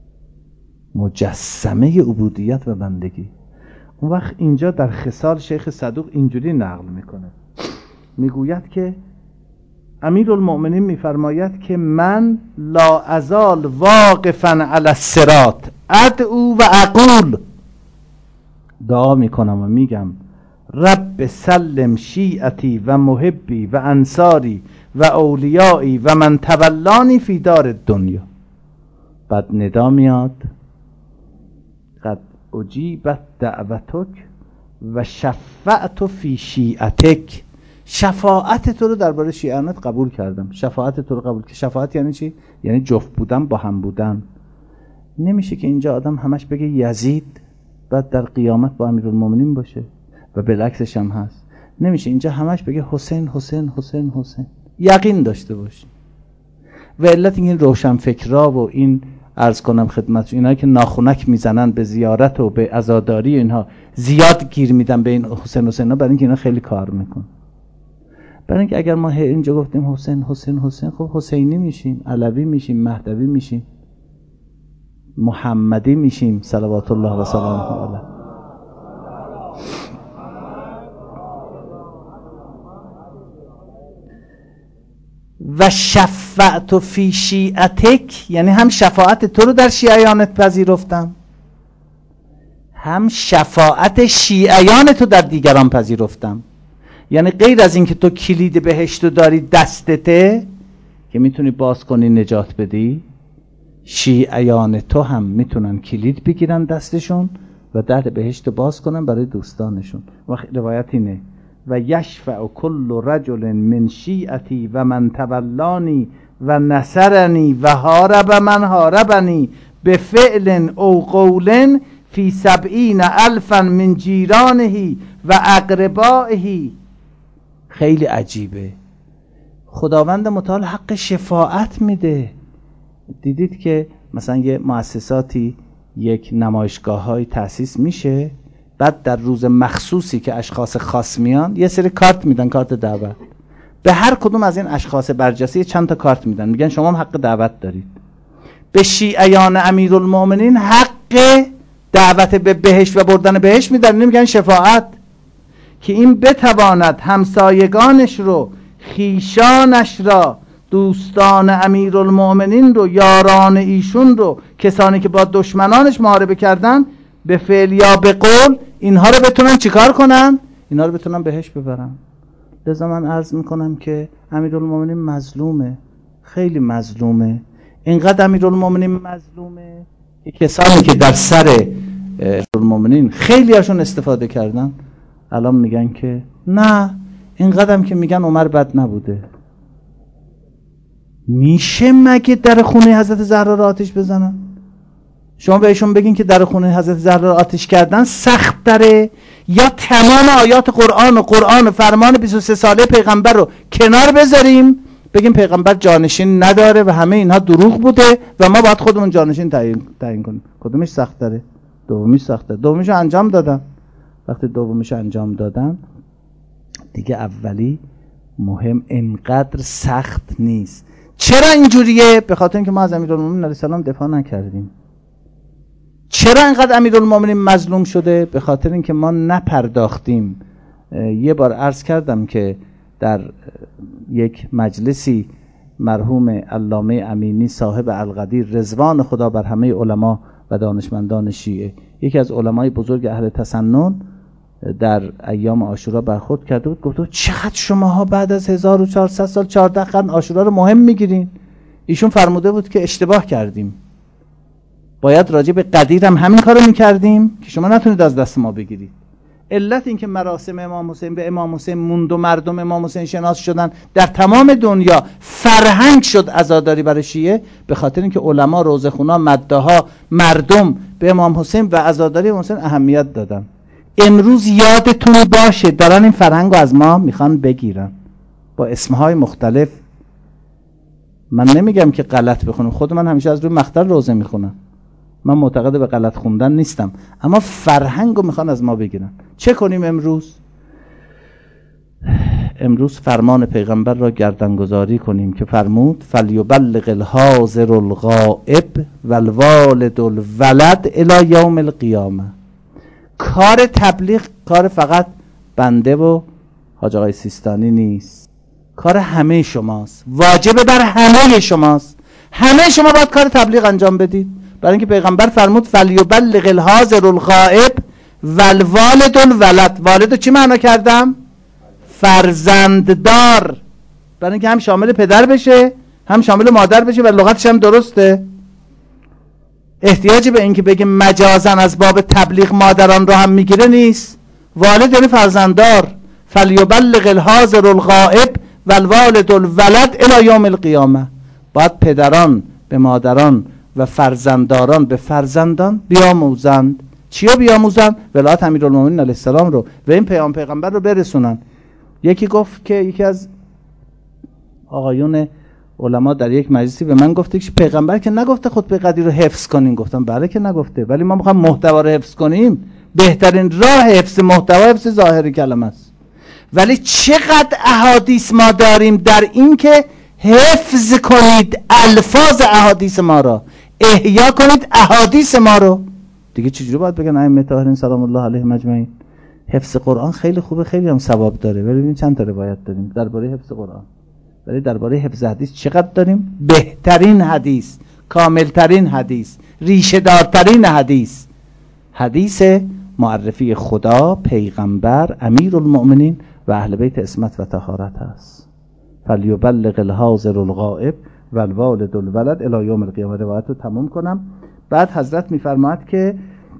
مجسمه عبودیت و بندگی. اون وقت اینجا در خصال شیخ صدوق اینجوری نقل میکنه، میگوید که امیرالمومنین میفرماید که من لا ازال واقفا علی الصراط ادعو و اقول، دعا میکنم و میگم رب سلم شیعتی و محبی و انصاری و اولیایی و من تولانی فی دار الدنیا. بعد ندا میاد قد اجیبت دعوتک و شفعت فی شیعتک، شفاعت تو رو درباره شیعانت قبول کردم. شفاعت تو رو قبول. که شفاعت یعنی چی؟ یعنی جفت بودن، با هم بودن. نمیشه که اینجا آدم همش بگه یزید بعد در قیامت با امیرالمومنین باشه و بالعکسش هم هست. نمیشه اینجا همش بگه حسین حسین حسین حسین. یقین داشته باش. و علت این روشنفکرا و این عرض کنم خدمت اینا که ناخونک میزنن به زیارت و به عزاداری، اینها زیاد گیر میدن به این حسین حسینا، برای اینکه اینا خیلی کار میکن. برای اینکه اگر ما اینجا گفتیم حسین حسین حسین، خب حسینی میشیم، علوی میشیم، مهدوی میشیم، محمدی میشیم صلوات الله و سلامه علیه. و شفعت فی شیعتک، یعنی هم شفاعت تو رو در شیعیانت پذیرفتم، هم شفاعت شیعیان تو در دیگران پذیرفتم. یعنی غیر از این که تو کلید بهشت رو داری دستته که میتونی باز کنی نجات بدی، شیعیان تو هم میتونن کلید بگیرن دستشون و در بهشت باز کنن برای دوستانشون. و روایت اینه و یشفع کل رجل من شیعتی و من تولانی و نصرنی و هارب من هاربنی بفعل او قول فی 70,000 من جیرانه و اقربائه. خیلی عجیبه. خداوند متعال حق شفاعت میده. دیدید که مثلا یه مؤسساتی یک نمایشگاه های تأسیس میشه، بعد در روز مخصوصی که اشخاص خاص میان یه سری کارت میدن، کارت دعوت. به هر کدوم از این اشخاص برجسته چند تا کارت میدن، میگن شما هم حق دعوت دارید. به شیعیان امیرالمومنین حق دعوت به بهشت و بردن بهشت میدن، نمیگن شفاعت، که این بتواند همسایگانش رو، خیشانش را، دوستان امیرالمومنین رو، یاران ایشون رو، کسانی که با دشمنانش محاربه کردن، به فعل یا به قول اینها رو بتونن چیکار کنن؟ اینها رو بتونن بهشت ببرن. لذا من عرض میکنم که امیرالمومنین مظلومه، خیلی مظلومه. اینقدر امیرالمومنین مظلومه که کسانی که در سر امیرالمومنین خیلی هاشون استفاده کردن الان میگن که نه، اینقدرم که میگن عمر بد نبوده. میشه مگه در خونه حضرت زهرا را آتش بزنن؟ شما بهشون بگین که در خونه حضرت زهرا را آتش کردن سخت داره، یا تمام آیات قرآن و فرمان 23 ساله پیغمبر رو کنار بذاریم بگیم پیغمبر جانشین نداره و همه اینها دروغ بوده و ما باید خودمون جانشین تعیین کنیم. کدومش سخت داره؟ دومیش سخت داره. دومیش انجام دادن. وقتی دومیش انجام دادن دیگه اولی مهم اینقدر سخت نیست. چرا اینجوریه؟ به خاطر اینکه ما از امیرالمومنین علیه السلام دفاع نکردیم. چرا اینقدر امیرالمومنین مظلوم شده؟ به خاطر اینکه ما نپرداختیم. یه بار عرض کردم که در یک مجلسی مرحوم علامه امینی صاحب القدیر رضوان خدا بر همه علما و دانشمندان شیعه، یکی از علمای بزرگ اهل تسنن، در ایام عاشورا برخورد کرده بود، گفت چقدر شماها بعد از 1400 سال 14 قرن عاشورا رو مهم میگیرین. ایشون فرموده بود که اشتباه کردیم، باید راجع به قدیر هم همین کارو میکردیم که شما نتونید از دست ما بگیرید. علت این که مراسم امام حسین به امام حسین موند و مردم امام حسین شناس شدن در تمام دنیا، فرهنگ شد عزاداری برای شیعه، به خاطر اینکه علما، روزخونا، مداها، مردم به امام حسین و عزاداری امام حسین اهمیت دادن. امروز یادتون باشه دارن این فرهنگ رو از ما میخوان بگیرن با اسمهای مختلف. من نمیگم که غلط بخونم، خود من همیشه از روی مختار روزه میخونم، من معتقد به غلط خوندن نیستم، اما فرهنگ رو میخوان از ما بگیرن. چه کنیم امروز؟ امروز فرمان پیغمبر را گردنگذاری کنیم که فرمود فلیبلغ الحاضر الغائب والوالد الولد الی یوم القیامه. کار تبلیغ کار فقط بنده و حاج آقای سیستانی نیست، کار همه شماست، واجبه بر همه شماست. همه شما باید کار تبلیغ انجام بدید، برای اینکه پیغمبر فرمود فلیبلغ الحاضر الغائب والوالد الولد. والد چی معنا کردم؟ فرزنددار، برای اینکه هم شامل پدر بشه هم شامل مادر بشه و لغتش هم درسته. احتیاجی به اینکه بگیم مجازن از باب تبلیغ مادران رو هم میگیره نیست. والد یعنی فرزنددار. فلیبلغ الحاضر الغائب والوالد الولد الی یوم القیامه. باید پدران به مادران و فرزندداران به فرزندان بیاموزند. چیا بیاموزند؟ ولایت امیرالمومنین علیه السلام رو و این پیغمبر رو برسونن. یکی گفت که یکی از آقایون علما در یک مجلسی به من گفته که پیغمبر که نگفته خطبه قدیر رو حفظ کنین. گفتم بله که نگفته، ولی ما میخوایم محتوا رو حفظ کنیم. بهترین راه حفظ محتوا حفظ ظاهر کلمه است. ولی چقدر احادیث ما داریم در این که حفظ کنید الفاظ احادیث ما را، احیا کنید احادیث ما رو. دیگه چجوری باید بگن ائمه طاهرین سلام الله علیهم اجمعین؟ حفظ قرآن خیلی خوبه، خیلی هم ثواب داره، ولی ببین چند تا روایت داریم درباره حفظ قرآن. ولی درباره حفظ حدیث چقدر داریم؟ بهترین حدیث، کاملترین حدیث، ریشه دارترین حدیث، حدیث معرفی خدا، پیغمبر، امیرالمؤمنین و اهل بیت عصمت و طهارت است. فلیبلغ الحاضر الغائب و الوالد الولد الی یوم القیامه. روایت رو تموم کنم. بعد حضرت میفرماید که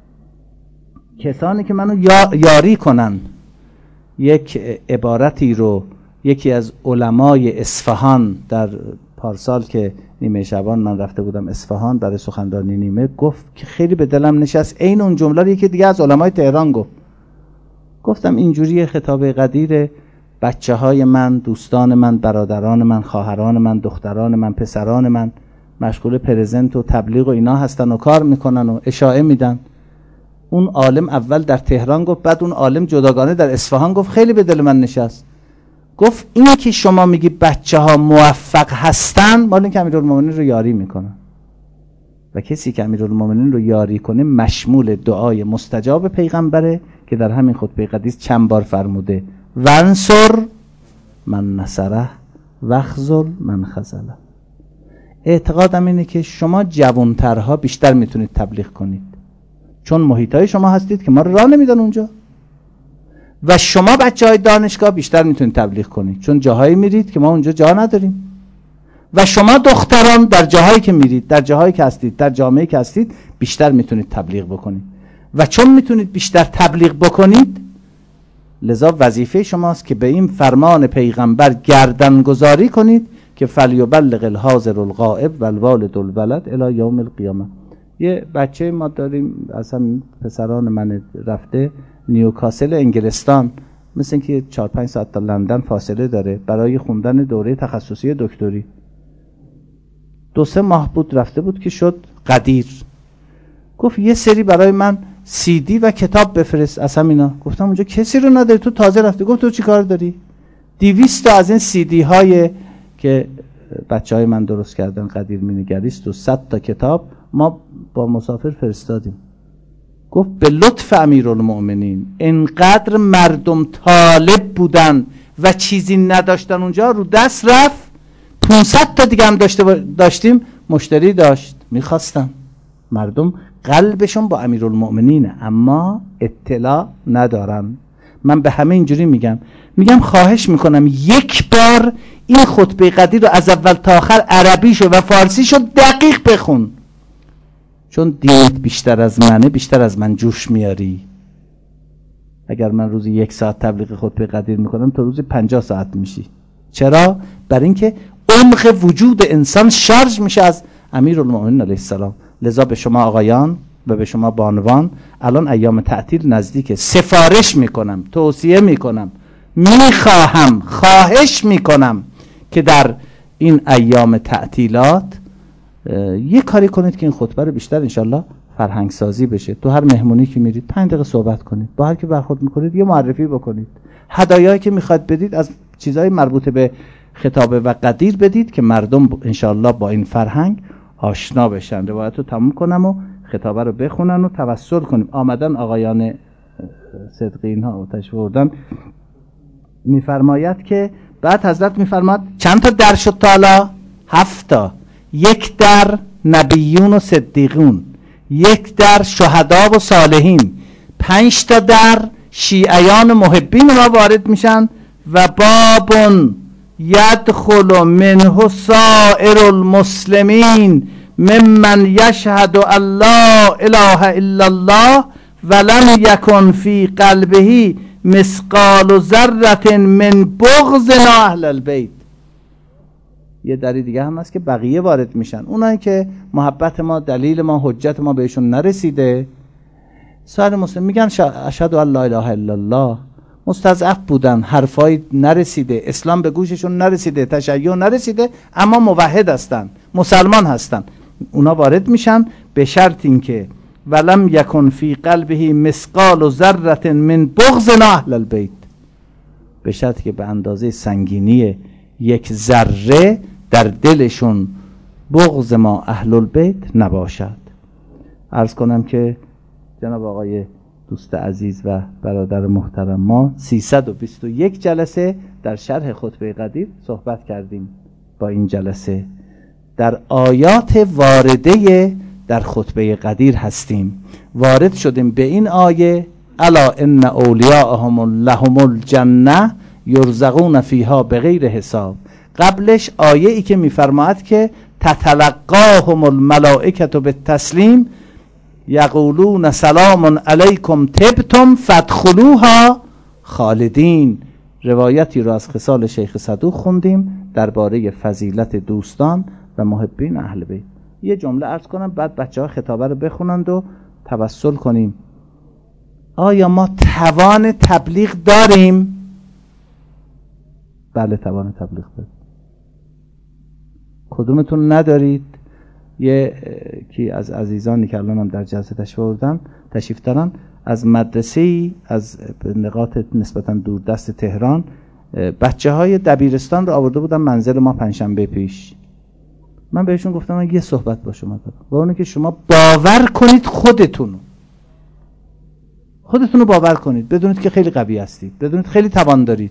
کسانی که منو یاری کنن، یک عبارتی رو یکی از علمای اصفهان در پارسال که نیمه شعبان من رفته بودم اصفهان برای سخنرانی نیمه، گفت که خیلی به دلم نشست. عین اون جمله رو یکی دیگه از علمای تهران گفت. گفتم اینجوری خطاب قدیر بچه های من، دوستان من، برادران من، خواهران من، دختران من، پسران من مشغول پرزنت و تبلیغ و اینا هستن و کار میکنن و اشاعه میدن. اون عالم اول در تهران گفت، بعد اون عالم جداگانه در اصفهان گفت. خیلی به دل من نشست. گفت این که شما میگی بچه ها موفق هستن، مال این که امیرالمومنین رو یاری میکنن و کسی که امیرالمومنین رو یاری کنه مشمول دعای مستجاب پیغمبره که در همین خطبه قدیس چند بار فرموده ونصر من نصره وخذل من خذله. اعتقادم اینه که شما جوانترها بیشتر میتونید تبلیغ کنید، چون محیطای شما هستید که ما رو راه نمیدن اونجا، و شما بچه های دانشگاه بیشتر میتونید تبلیغ کنید، چون جاهایی میرید که ما اونجا جا نداریم، و شما دختران در جاهایی که میرید، در جاهایی که هستید، در جامعه‌ای که هستید بیشتر میتونید تبلیغ بکنید، و چون میتونید بیشتر تبلیغ بکنید لذا وظیفه شماست که به این فرمان پیغمبر گردن گذاری کنید که فلیبلغ الحاضر الغائب و الوالد الولد الی یوم القیامه. یه بچه ما داریم، اصلا پسران من رفته نیوکاسل انگلستان، مثل اینکه 4-5 ساعت تا لندن فاصله داره، برای خوندن دوره تخصصی دکتری. 2-3 ماه بود رفته بود که شد قدیر. گفت یه سری برای من CD و کتاب بفرست از همینا. گفتم اونجا کسی رو نداری، تو تازه رفته. گفت تو چی کار داری؟ 200 تا از این CD های که بچه های من درست کردن قدیر مینگریست و 100 تا کتاب ما با مسافر فرستادیم. گفت به لطف امیرالمؤمنین انقدر مردم طالب بودن و چیزی نداشتن اونجا، رو دست رفت. 500 تا دیگه هم داشتیم، مشتری داشت، میخواستن. مردم قلبشون با امیرالمؤمنینه اما اطلاع ندارن. من به همه اینجوری میگم خواهش میکنم یک بار این خطبه قدیر رو از اول تا آخر عربیشو و فارسیشو دقیق بخون، چون دینت بیشتر از منه، بیشتر از من جوش میاری. اگر من روزی 1 ساعت تبلیغ خطبه قدیر میکنم تو روزی 50 ساعت میشی. چرا؟ برای اینکه عمق وجود انسان شارژ میشه از امیرالمؤمنین علیه السلام. لذا به شما آقایان و به شما بانوان الان ایام تعطیل نزدیکه، سفارش میکنم، توصیه میکنم، میخواهم، خواهش میکنم که در این ایام تعطیلات یه کاری کنید که این خطبه رو بیشتر انشالله فرهنگ سازی بشه. تو هر مهمونی که میرید 5 دقیقه صحبت کنید، با هر کی برخورد میکنید یه معرفی بکنید، هدایایی که میخواد بدید از چیزهای مربوط به خطابه و قدیر بدید که مردم انشالله با این فرهنگ آشنا بشن. روایت رو تموم کنم و خطابه رو بخونن و توسل کنیم. آمدن آقایان صدقی اینها تشریف بردن. میفرماید که بعد حضرت میفرماید چند تا در شد تالا؟ 7 تا. 1 در نبیون و صدیقون، 1 در شهدا و صالحین، 5 تا در شیعیان محبین ما وارد میشن و بابون یدخل منه سائر المسلمین ممن یشهد ان لا اله الا الله ولم یکن فی قلبه مثقال ذره من بغض اهل البیت. یه دری دیگه هم هست که بقیه وارد میشن، اونایی که محبت ما، دلیل ما، حجت ما بهشون نرسیده. سایر مسلم میگن اشهد ان لا اله الا الله، مستضعف بودن، حرفای نرسیده، اسلام به گوششون نرسیده، تشیع نرسیده، اما موحد هستن، مسلمان هستن. اونا وارد میشن به شرط اینکه ولم یکن فی قلبه مثقال ذره من بغض اهل البیت، به شرطی که به اندازه سنگینی 1 ذره در دلشون بغض ما اهل البیت نباشد. عرض کنم که جناب آقای دوست عزیز و برادر محترم، ما 321 جلسه در شرح خطبه قدیر صحبت کردیم. با این جلسه در آیات وارده در خطبه قدیر هستیم. وارد شدیم به این آیه: الا ان اولیاءهم لهم الجنه یرزقون فیها بغیر حساب. قبلش آیه ای که میفرماید که تتلقاهم الملائکه بالتسلیم یقولون سلام علیکم طبتم فادخلوها خالدین. روایتی را از خصال شیخ صدوق خوندیم درباره فضیلت دوستان و محبین اهل بیت. یه جمله عرض کنم بعد بچه‌ها خطابه رو بخونند و توسل کنیم. آیا ما توان تبلیغ داریم؟ بله توان تبلیغ داریم. کدومتون ندارید؟ یکی از عزیزانی که الان هم در جلسه تشریف دارن از مدرسه‌ای از نقاط نسبتاً دوردست تهران بچه های دبیرستان رو آورده بودن منزل ما پنجشنبه پیش. من بهشون گفتم من یه صحبت با شما دارم و اونه که شما باور کنید خودتون رو باور کنید، بدونید که خیلی قوی هستید، بدونید خیلی توان دارید.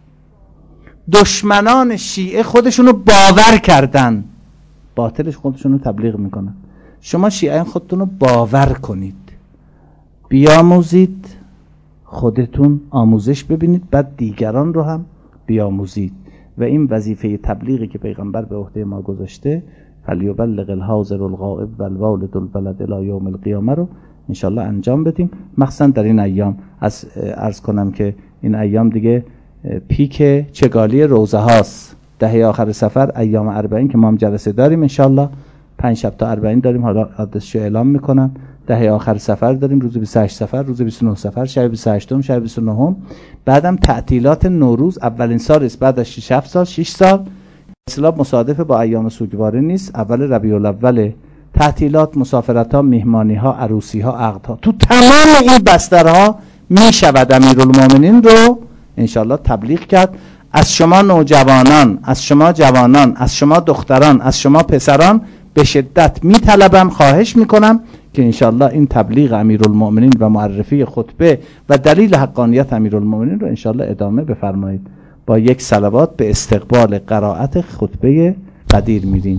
دشمنان شیعه خودشونو باور کردن، باطلش خودشونو تبلیغ میکنن. شما شیعه خودتون رو باور کنید، بیاموزید، خودتون آموزش ببینید، بعد دیگران رو هم بیاموزید. و این وظیفه تبلیغی که پیغمبر به عهده ما گذاشته، فلیبلغ الحاضر الغائب والوالد الولد الی یوم القیامه، رو انشالله انجام بدیم. مخصوصا در این ایام عرض کنم که این ایام دیگه پیک چگالی روزه هاست. دهه آخر سفر ایام 40 که ما هم جلسه داریم انشالله، 5 شب تا 40 داریم، حالا آدرسشو اعلام میکنم. دهه آخر سفر داریم، روز 28 سفر، روز 29 سفر، شب 28 شب 29. بعدم تعطیلات نوروز، اولین سال است بعد از 6 سال اصلا مصادف با ایام سوگواری نیست، اول ربیع الاول. تعطیلات، مسافرت‌ها، میهمانی‌ها، عروسی‌ها، عقدها، تو تمام این بسترها میشود امیرالمومنین رو انشالله تبلیغ کرد. از شما نوجوانان، از شما جوانان، از شما دختران، از شما پسران به شدت میطلبم، خواهش میکنم که انشالله این تبلیغ امیرالمومنین و معرفی خطبه و دلیل حقانیت امیرالمومنین رو انشالله ادامه بفرمایید. با یک صلوات به استقبال قرائت خطبه قدیر میریم.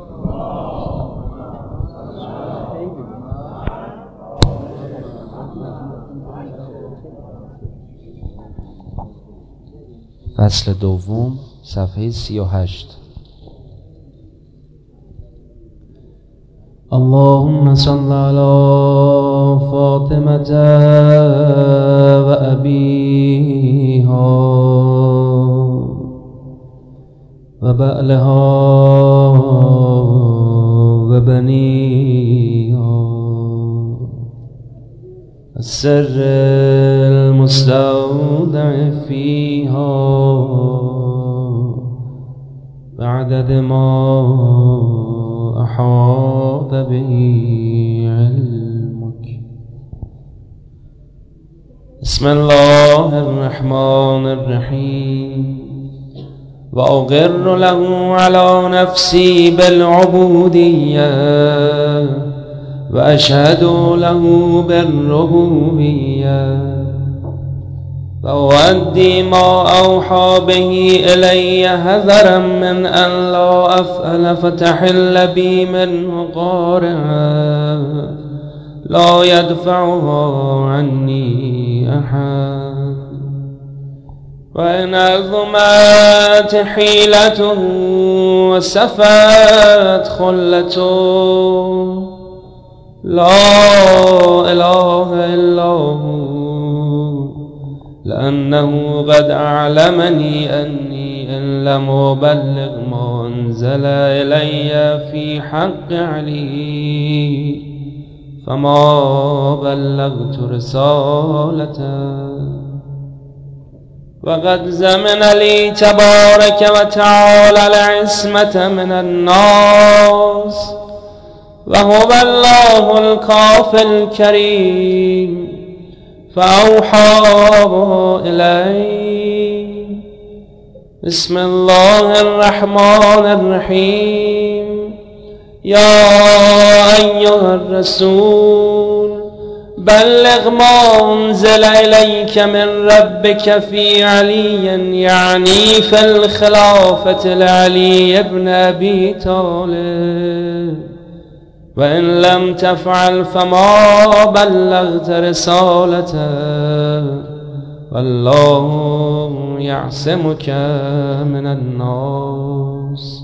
فصل دوم، صفحه 38. اللهم صل على فاطمة و أبيها و بعلها و بنيها السر المستودع فيها بعدد ما أحاط به علمك. بسم الله الرحمن الرحيم. وأقر له على نفسي بالعبودية وأشهد له بالربوبية وأؤدي ما أوحى به إلي حذرا من أن لا أفعل فتحل بي منه قارعا لا يدفعها عني أحد. وإن عظمت حيلته وسفت خلته لا إله إلا هو لأنه قد أعلمني أني إن لم أبلغ ما أنزل إلي في حق علي فما بلغت رسالته. وقد زمن لي تبارك وتعالى العصمة من الناس وهو الله الكافي الكريم فأوحى إلي. بسم الله الرحمن الرحيم. يا أيها الرسول بلغ ما انزل إليك من ربك في علي، يعني في الخلافة لعلي بن أبي طالب، وإن لم تفعل فما بلغت رسالته والله يعصمك من الناس.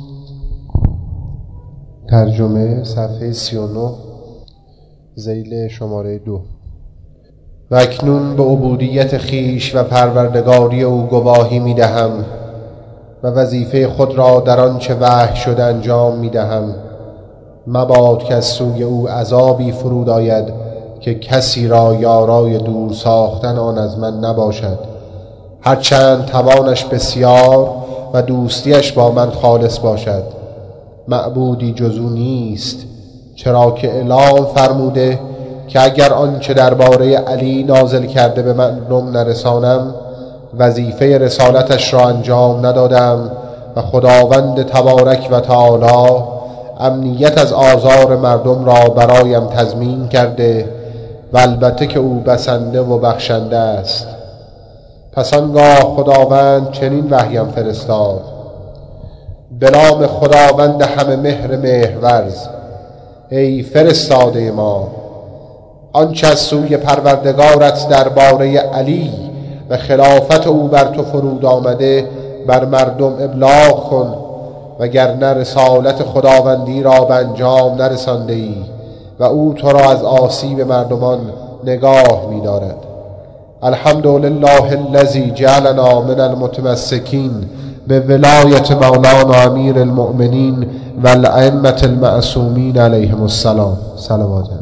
ترجمه صفحه 39 ذیل شماره 2. و اکنون به عبودیت خیش و پروردگاری او گواهی می دهم و وظیفه خود را در آنچه وحی شده انجام می دهم. مباد که از سوی او عذابی فرود آید که کسی را یارای دور ساختن آن از من نباشد، هرچند توانش بسیار و دوستیش با من خالص باشد. معبودی جز او نیست، چرا که اعلام فرموده که اگر آنچه درباره علی نازل کرده به مردم نرسانم، وظیفه رسالتش را انجام ندادم و خداوند تبارک و تعالی امنیت از آزار مردم را برایم تضمین کرده و البته که او بسنده و بخشنده است. پس آنگاه خداوند چنین وحیم فرستاد: به نام خداوند همه مهر مهرورز، ای فرستاده ما، آنچه از سوی پروردگارت درباره علی و خلافت او بر تو فرود آمده بر مردم ابلاغ کن، وگرنه رسالت خداوندی را به انجام نرسانده ای و او تو را از آسیب مردمان نگاه می دارد. الحمدلله الذی جعلنا من المتمسکین به ولایت مولانا امیر المؤمنین و الائمة المعصومین علیهم السلام. صلوات